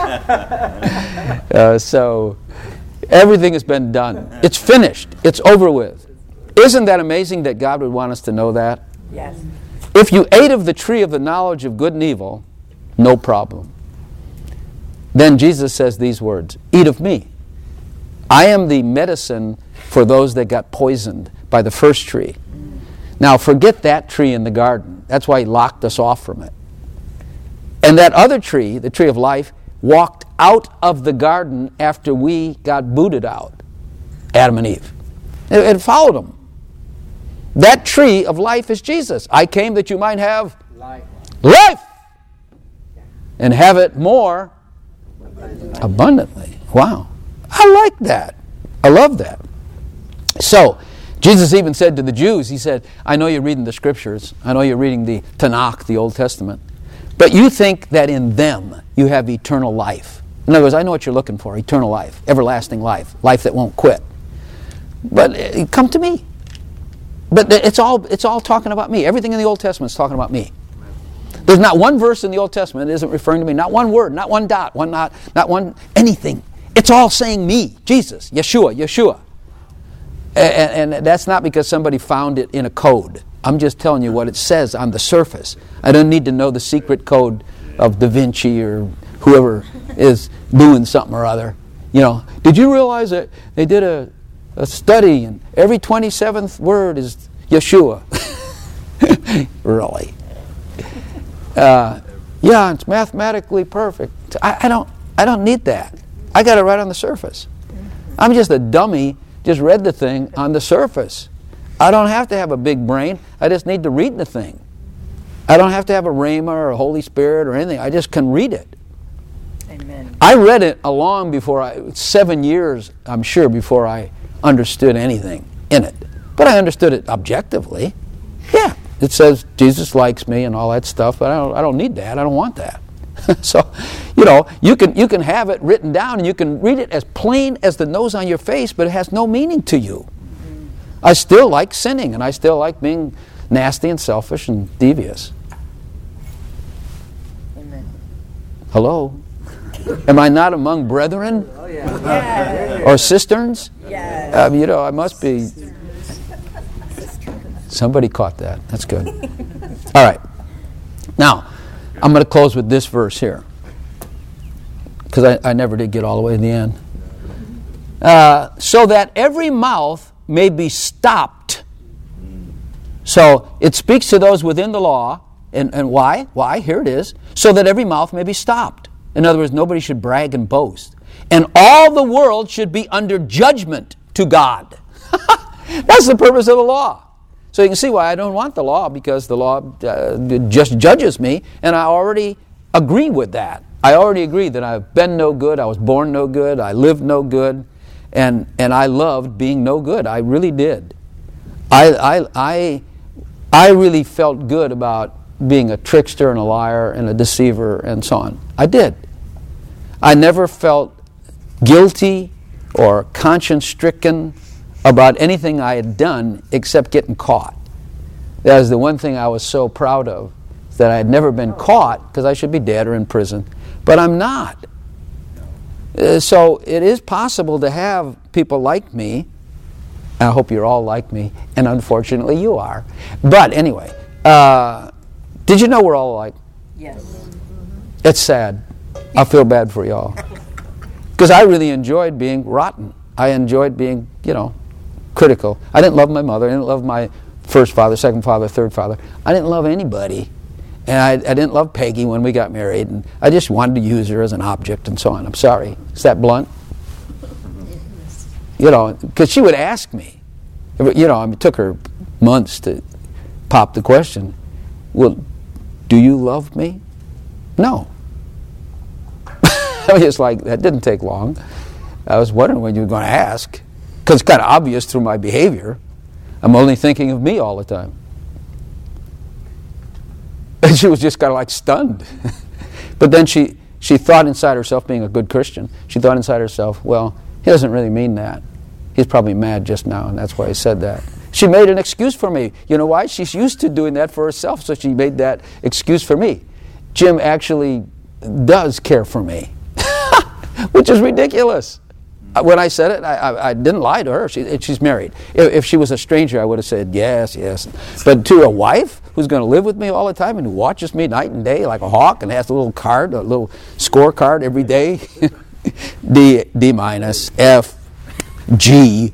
So everything has been done. It's finished. It's over with. Isn't that amazing that God would want us to know that? Yes. If you ate of the tree of the knowledge of good and evil, no problem. Then Jesus says these words, eat of me. I am the medicine for those that got poisoned by the first tree. Now forget that tree in the garden. That's why he locked us off from it. And that other tree, the tree of life, walked out of the garden after we got booted out. Adam and Eve. It followed them. That tree of life is Jesus. I came that you might have life. And have it more abundantly. Wow. I like that. I love that. So, Jesus even said to the Jews, he said, I know you're reading the scriptures. I know you're reading the Tanakh, the Old Testament. But you think that in them you have eternal life. In other words, I know what you're looking for, eternal life, everlasting life, life that won't quit. But come to me. But it's all talking about me. Everything in the Old Testament is talking about me. There's not one verse in the Old Testament that isn't referring to me. Not one word, not one dot, not one anything. It's all saying me, Jesus, Yeshua. And that's not because somebody found it in a code. I'm just telling you what it says on the surface. I don't need to know the secret code of Da Vinci or whoever is doing something or other. Did you realize that they did a study and every 27th word is Yeshua? Really? Yeah, it's mathematically perfect. I don't need that. I got it right on the surface. I'm just a dummy, just read the thing on the surface. I don't have to have a big brain. I just need to read the thing. I don't have to have a rhema or a Holy Spirit or anything. I just can read it. Amen. I read it 7 years, I'm sure, before I understood anything in it. But I understood it objectively. Yeah, it says Jesus likes me and all that stuff, but I don't need that. I don't want that. So, you can have it written down and you can read it as plain as the nose on your face, but it has no meaning to you. I still like sinning, and I still like being nasty and selfish and devious. Amen. Hello? Am I not among brethren Oh, yeah. Yes. or cisterns? Yes. I must be. Somebody caught that. That's good. All right. Now, I'm going to close with this verse here, because I never did get all the way to the end. So that every mouth may be stopped. So it speaks to those within the law. And why? Why? Here it is. So that every mouth may be stopped. In other words, nobody should brag and boast. And all the world should be under judgment to God. That's the purpose of the law. So you can see why I don't want the law, because the law just judges me, and I already agree with that. I already agree that I've been no good, I was born no good, I lived no good, and I loved being no good. I really did. I really felt good about being a trickster and a liar and a deceiver and so on. I did. I never felt guilty or conscience-stricken about anything I had done except getting caught. That was the one thing I was so proud of, that I had never been caught, because I should be dead or in prison. But I'm not. So it is possible to have people like me. I hope you're all like me, and unfortunately you are. But anyway, did you know we're all alike? Yes. It's sad. I feel bad for y'all. Because I really enjoyed being rotten. I enjoyed being, critical. I didn't love my mother. I didn't love my first father, second father, third father. I didn't love anybody. And I didn't love Peggy when we got married. And I just wanted to use her as an object and so on. I'm sorry. Is that blunt? Because she would ask me. It took her months to pop the question. Well, do you love me? No. I was just like, that didn't take long. I was wondering when you were going to ask, because it's kind of obvious through my behavior. I'm only thinking of me all the time. And she was just kind of like stunned. But then she thought inside herself, being a good Christian, she thought inside herself, well, he doesn't really mean that. He's probably mad just now, and that's why he said that. She made an excuse for me. You know why? She's used to doing that for herself, so she made that excuse for me. Jim actually does care for me, which is ridiculous. When I said it, I didn't lie to her. She's married. If she was a stranger, I would have said yes, yes. But to a wife who's going to live with me all the time and who watches me night and day like a hawk and has a little card, a little scorecard every day, D minus, F, G,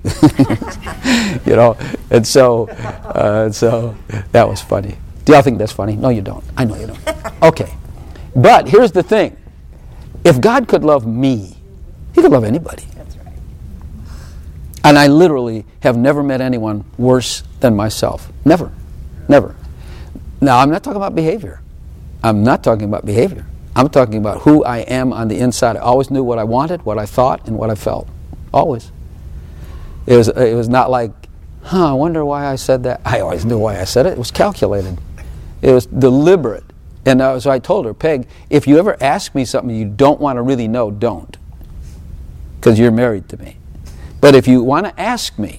and so that was funny. Do y'all think that's funny? No, you don't. I know you don't. Okay, but here's the thing: if God could love me, He could love anybody. That's right. And I literally have never met anyone worse than myself. Never, never. Now, I'm not talking about behavior. I'm not talking about behavior. I'm talking about who I am on the inside. I always knew what I wanted, what I thought, and what I felt. Always. It was not like, I wonder why I said that. I always knew why I said it. It was calculated. It was deliberate. And so I told her, Peg, if you ever ask me something you don't want to really know, don't. Because you're married to me. But if you want to ask me,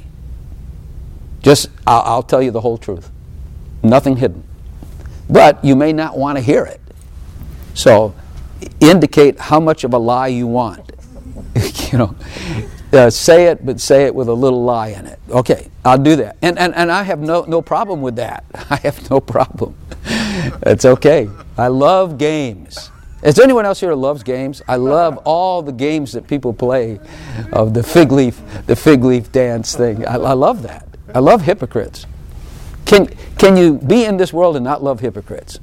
I'll tell you the whole truth. Nothing hidden. But you may not want to hear it. So indicate how much of a lie you want. Say it, but say it with a little lie in it. Okay, I'll do that. And I have no problem with that. I have no problem. It's okay. I love games. Is there anyone else here who loves games? I love all the games that people play of the fig leaf dance thing. I love that. I love hypocrites. Can you be in this world and not love hypocrites?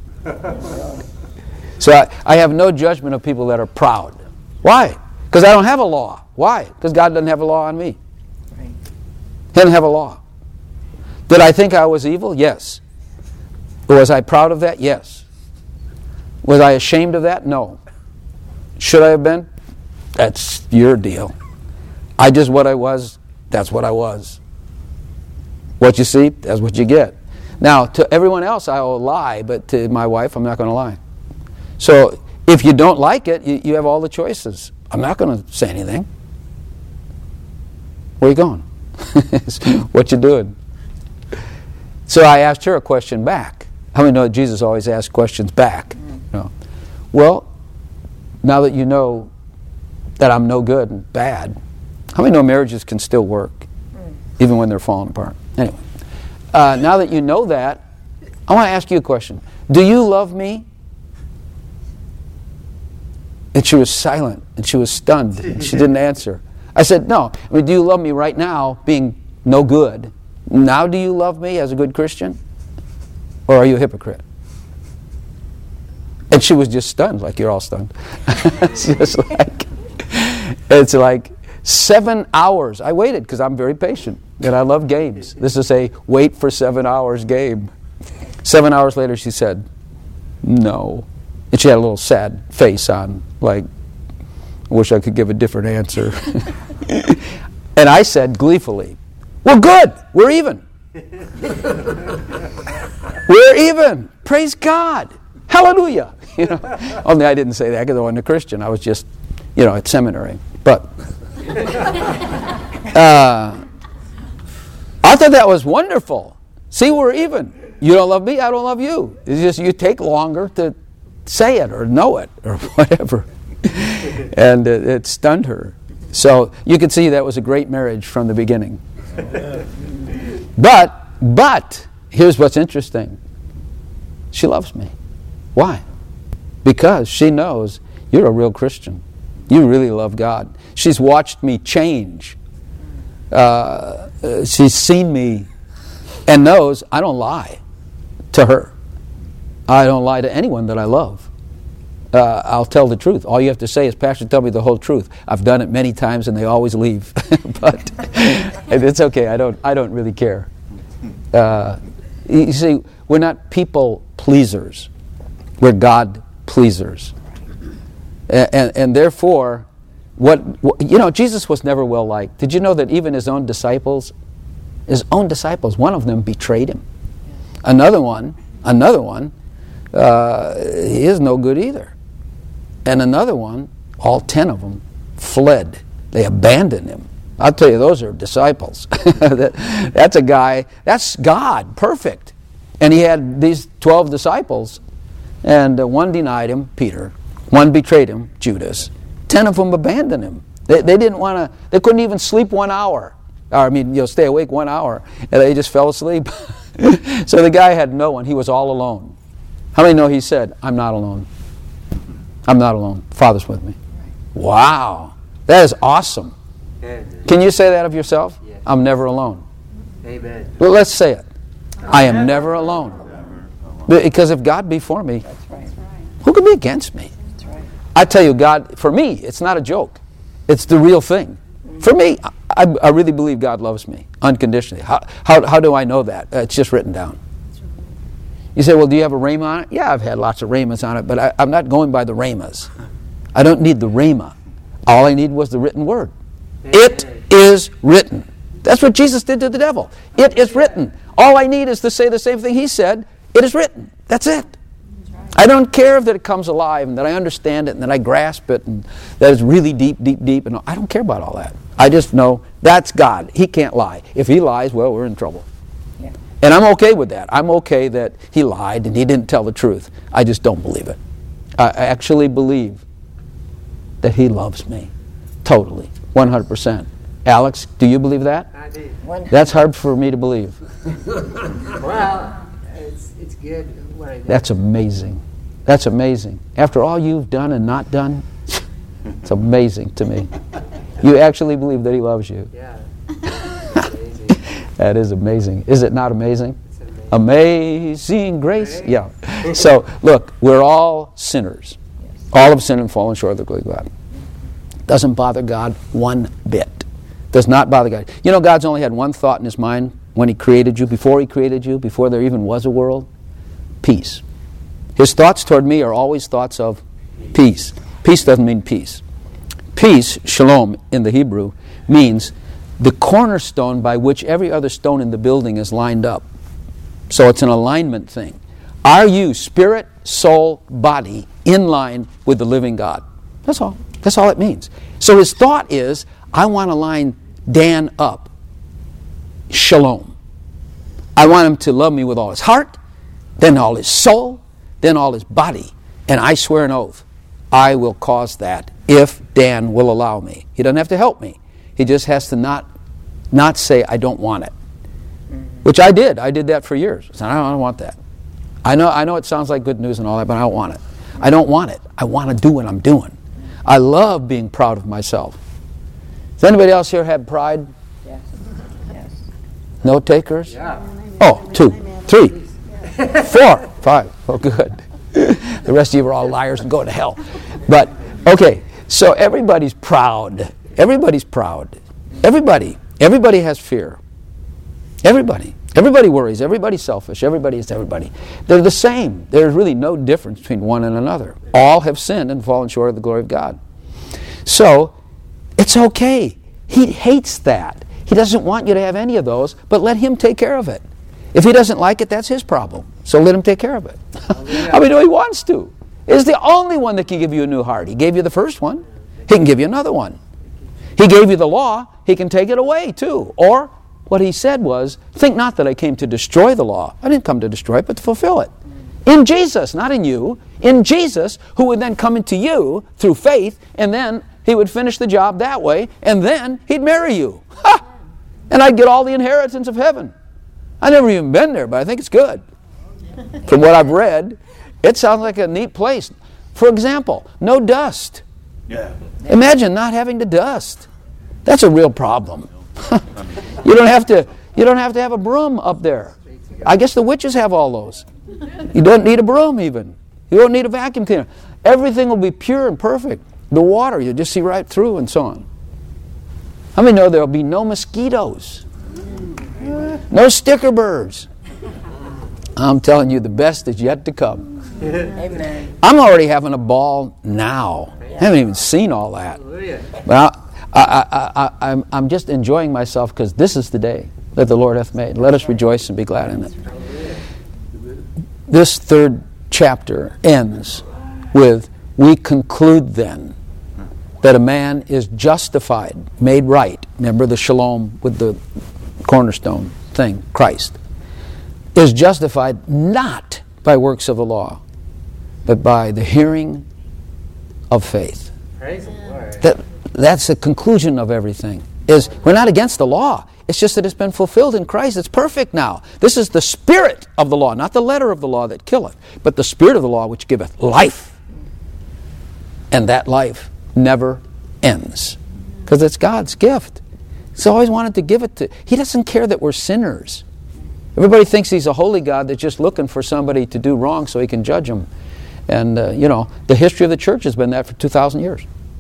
So I have no judgment of people that are proud. Why? Because I don't have a law. Why? Because God doesn't have a law on me. Right. He doesn't have a law. Did I think I was evil? Yes. Was I proud of that? Yes. Was I ashamed of that? No. Should I have been? That's your deal. I just what I was, that's what I was. What you see, that's what you get. Now, to everyone else, I will lie, but to my wife, I'm not going to lie. So, if you don't like it, you have all the choices. I'm not going to say anything. Where are you going? What you doing? So I asked her a question back. How many know Jesus always asks questions back? No. Well, now that you know that I'm no good and bad, how many know marriages can still work, even when they're falling apart? Anyway, now that you know that, I want to ask you a question. Do you love me? And she was silent, and she was stunned, and she didn't answer. I said, no. I mean, do you love me right now, being no good? Now do you love me as a good Christian? Or are you a hypocrite? And she was just stunned, like you're all stunned. It's like 7 hours. I waited because I'm very patient, and I love games. This is a wait for 7 hours game. 7 hours later, she said, no. And she had a little sad face on, like, I wish I could give a different answer. And I said gleefully, well, good, we're even. We're even. Praise God. Hallelujah. You know, only I didn't say that because I wasn't a Christian. I was just, at seminary. But I thought that was wonderful. See, we're even. You don't love me, I don't love you. It's just you take longer to say it or know it or whatever. And it stunned her. So you could see that was a great marriage from the beginning. But here's what's interesting. She loves me. Why? Because she knows you're a real Christian. You really love God. She's watched me change. She's seen me and knows I don't lie to her. I don't lie to anyone that I love. I'll tell the truth. All you have to say is, Pastor, tell me the whole truth. I've done it many times and they always leave. But it's okay. I don't really care. You see, we're not people pleasers. We're God pleasers. And therefore, Jesus was never well liked. Did you know that even his own disciples, one of them betrayed him. Another one, he is no good either. And another one, all 10 of them, fled. They abandoned him. I'll tell you, those are disciples. That's a guy, that's God, perfect. And he had these 12 disciples, and one denied him, Peter. One betrayed him, Judas. 10 of them abandoned him. They didn't want to, they couldn't even sleep 1 hour. Stay awake 1 hour. And they just fell asleep. So the guy had no one. He was all alone. How many know he said, I'm not alone? I'm not alone. Father's with me. Wow. That is awesome. Amen. Can you say that of yourself? Yes. I'm never alone. Amen. Well, let's say it. I am never alone. Because if God be for me, That's right. who can be against me? That's right. I tell you, God, for me, it's not a joke. It's the real thing. For me, I really believe God loves me unconditionally. How do I know that? It's just written down. You say, well, do you have a rhema on it? Yeah, I've had lots of rhemas on it, but I'm not going by the rhemas. I don't need the rhema. All I need was the written word. It is written. That's what Jesus did to the devil. It is written. All I need is to say the same thing he said. It is written. That's it. I don't care that it comes alive and that I understand it and that I grasp it and that it's really deep. And I don't care about all that. I just know that's God. He can't lie. If he lies, well, we're in trouble. Yeah. And I'm okay with that. I'm okay that he lied and he didn't tell the truth. I just don't believe it. I actually believe that he loves me. Totally. 100%. Alex, do you believe that? I do. That's hard for me to believe. Well, it's good what I do. That's amazing. That's amazing. After all you've done and not done, it's amazing to me. You actually believe that he loves you. Yeah. Amazing. That is amazing. Is it not amazing? It's amazing. Amazing grace. Right? Yeah. So, look, we're all sinners. All have sinned and fallen short of the glory of God. Doesn't bother God one bit. Does not bother God. You know, God's only had one thought in his mind when he created you, before there even was a world. Peace. His thoughts toward me are always thoughts of peace. Peace doesn't mean peace. Peace, shalom, in the Hebrew, means the cornerstone by which every other stone in the building is lined up. So it's an alignment thing. Are you, spirit, soul, body, in line with the living God? That's all. That's all it means. So his thought is, I want to line Dan up. Shalom. I want him to love me with all his heart, then all his soul, then all his body. And I swear an oath, I will cause that if Dan will allow me. He doesn't have to help me. He just has to not say, I don't want it. Which I did. I did that for years. I said, I don't want that. I know it sounds like good news and all that, but I don't want it. I don't want it. I want to do what I'm doing. I love being proud of myself. Does anybody else here have pride? Yes. Yes. No takers? Yeah. Oh, 2, 3, 4, 5. Oh, good. The rest of you are all liars and go to hell. But, okay, so everybody's proud. Everybody's proud. Everybody has fear. Everybody worries. Everybody's selfish. Everybody is everybody. They're the same. There's really no difference between one and another. All have sinned and fallen short of the glory of God. So, it's okay. He hates that. He doesn't want you to have any of those, but let him take care of it. If he doesn't like it, that's his problem. So let him take care of it. I mean, he wants to. He's the only one that can give you a new heart. He gave you the first one. He can give you another one. He gave you the law. He can take it away too. Or what he said was, think not that I came to destroy the law. I didn't come to destroy it, but to fulfill it. In Jesus, not in you. In Jesus, who would then come into you through faith, and then he would finish the job that way, and then he'd marry you. Ha! And I'd get all the inheritance of heaven. I've never even been there, but I think it's good. From what I've read, it sounds like a neat place. For example, no dust. Yeah. Imagine not having to dust. That's a real problem. You don't have to have a broom up there. I guess the witches have all those. You don't need a broom even. You don't need a vacuum cleaner. Everything will be pure and perfect. The water, you just see right through and so on. How many know there will be no mosquitoes? No sticker birds. I'm telling you, the best is yet to come. Amen. I'm already having a ball now. I haven't even seen all that. But I'm just enjoying myself because this is the day that the Lord hath made. Let us rejoice and be glad in it. This third chapter ends with, we conclude then that a man is justified, made right. Remember the shalom with the cornerstone thing, Christ, is justified not by works of the law, but by the hearing of faith. Praise the Lord. That's the conclusion of everything. Is we're not against the law. It's just that it's been fulfilled in Christ. It's perfect now. This is the spirit of the law, not the letter of the law that killeth, but the spirit of the law which giveth life. And that life never ends. Because it's God's gift. He's always wanted to give it to... He doesn't care that we're sinners. Everybody thinks he's a holy God that's just looking for somebody to do wrong so he can judge them. And, the history of the church has been that for 2,000 years.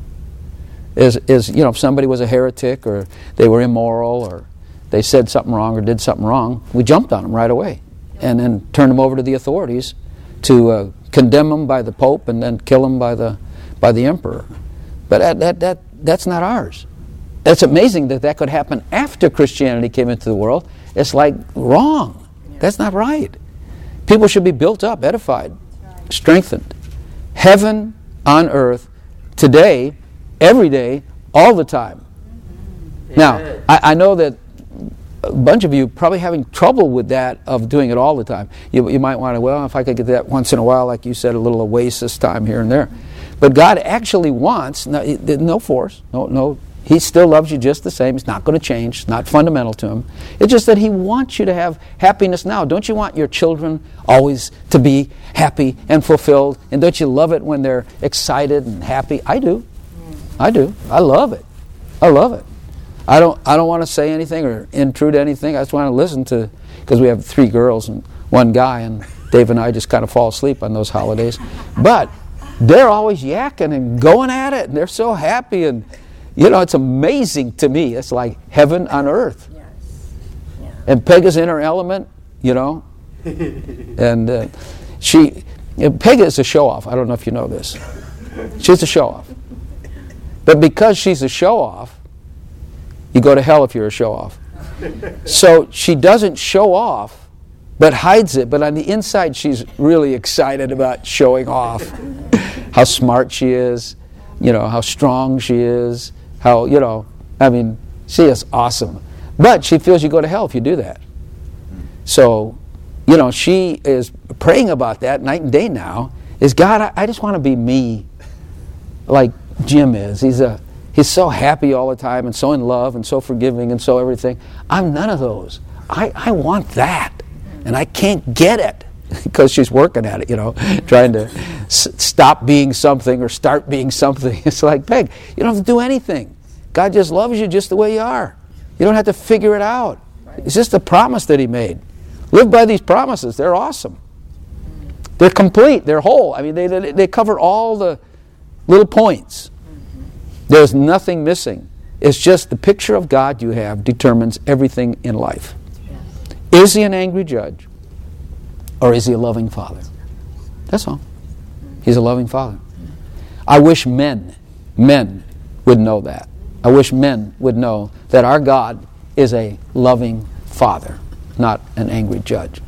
If somebody was a heretic or they were immoral or they said something wrong or did something wrong, we jumped on them right away and then turned them over to the authorities to condemn them by the Pope and then kill them by the emperor. But that's not ours. It's amazing that could happen after Christianity came into the world. It's like wrong. That's not right. People should be built up, edified, strengthened. Heaven on earth, today, every day, all the time. Now, I know that a bunch of you probably having trouble with that of doing it all the time. You might want to, well, if I could get that once in a while, like you said, a little oasis time here and there. But God actually wants, no force, no. He still loves you just the same. It's not going to change. It's not fundamental to him. It's just that he wants you to have happiness now. Don't you want your children always to be happy and fulfilled? And don't you love it when they're excited and happy? I do. I love it. I love it. I don't want to say anything or intrude anything. I just want to listen to, because we have 3 girls and 1 guy, and Dave and I just kind of fall asleep on those holidays. But they're always yakking and going at it, and they're so happy, and it's amazing to me. It's like heaven on earth. Yes. Yeah. And Peg is in her element, and Peg is a show-off. I don't know if you know this. She's a show-off. But because she's a show-off, you go to hell if you're a show-off. So she doesn't show off, but hides it. But on the inside, she's really excited about showing off. How smart she is, how strong she is, she is awesome. But she feels you go to hell if you do that. So, she is praying about that night and day now. Is God, I just want to be me like Jim is. He's so happy all the time and so in love and so forgiving and so everything. I'm none of those. I want that. And I can't get it because she's working at it, trying to stop being something or start being something. It's like, Peg, you don't have to do anything. God just loves you just the way you are. You don't have to figure it out. It's just a promise that He made. Live by these promises. They're awesome. They're complete. They're whole. They cover all the little points. There's nothing missing. It's just the picture of God you have determines everything in life. Is He an angry judge? Or is He a loving Father? That's all. He's a loving Father. I wish men would know that. I wish men would know that our God is a loving Father, not an angry judge.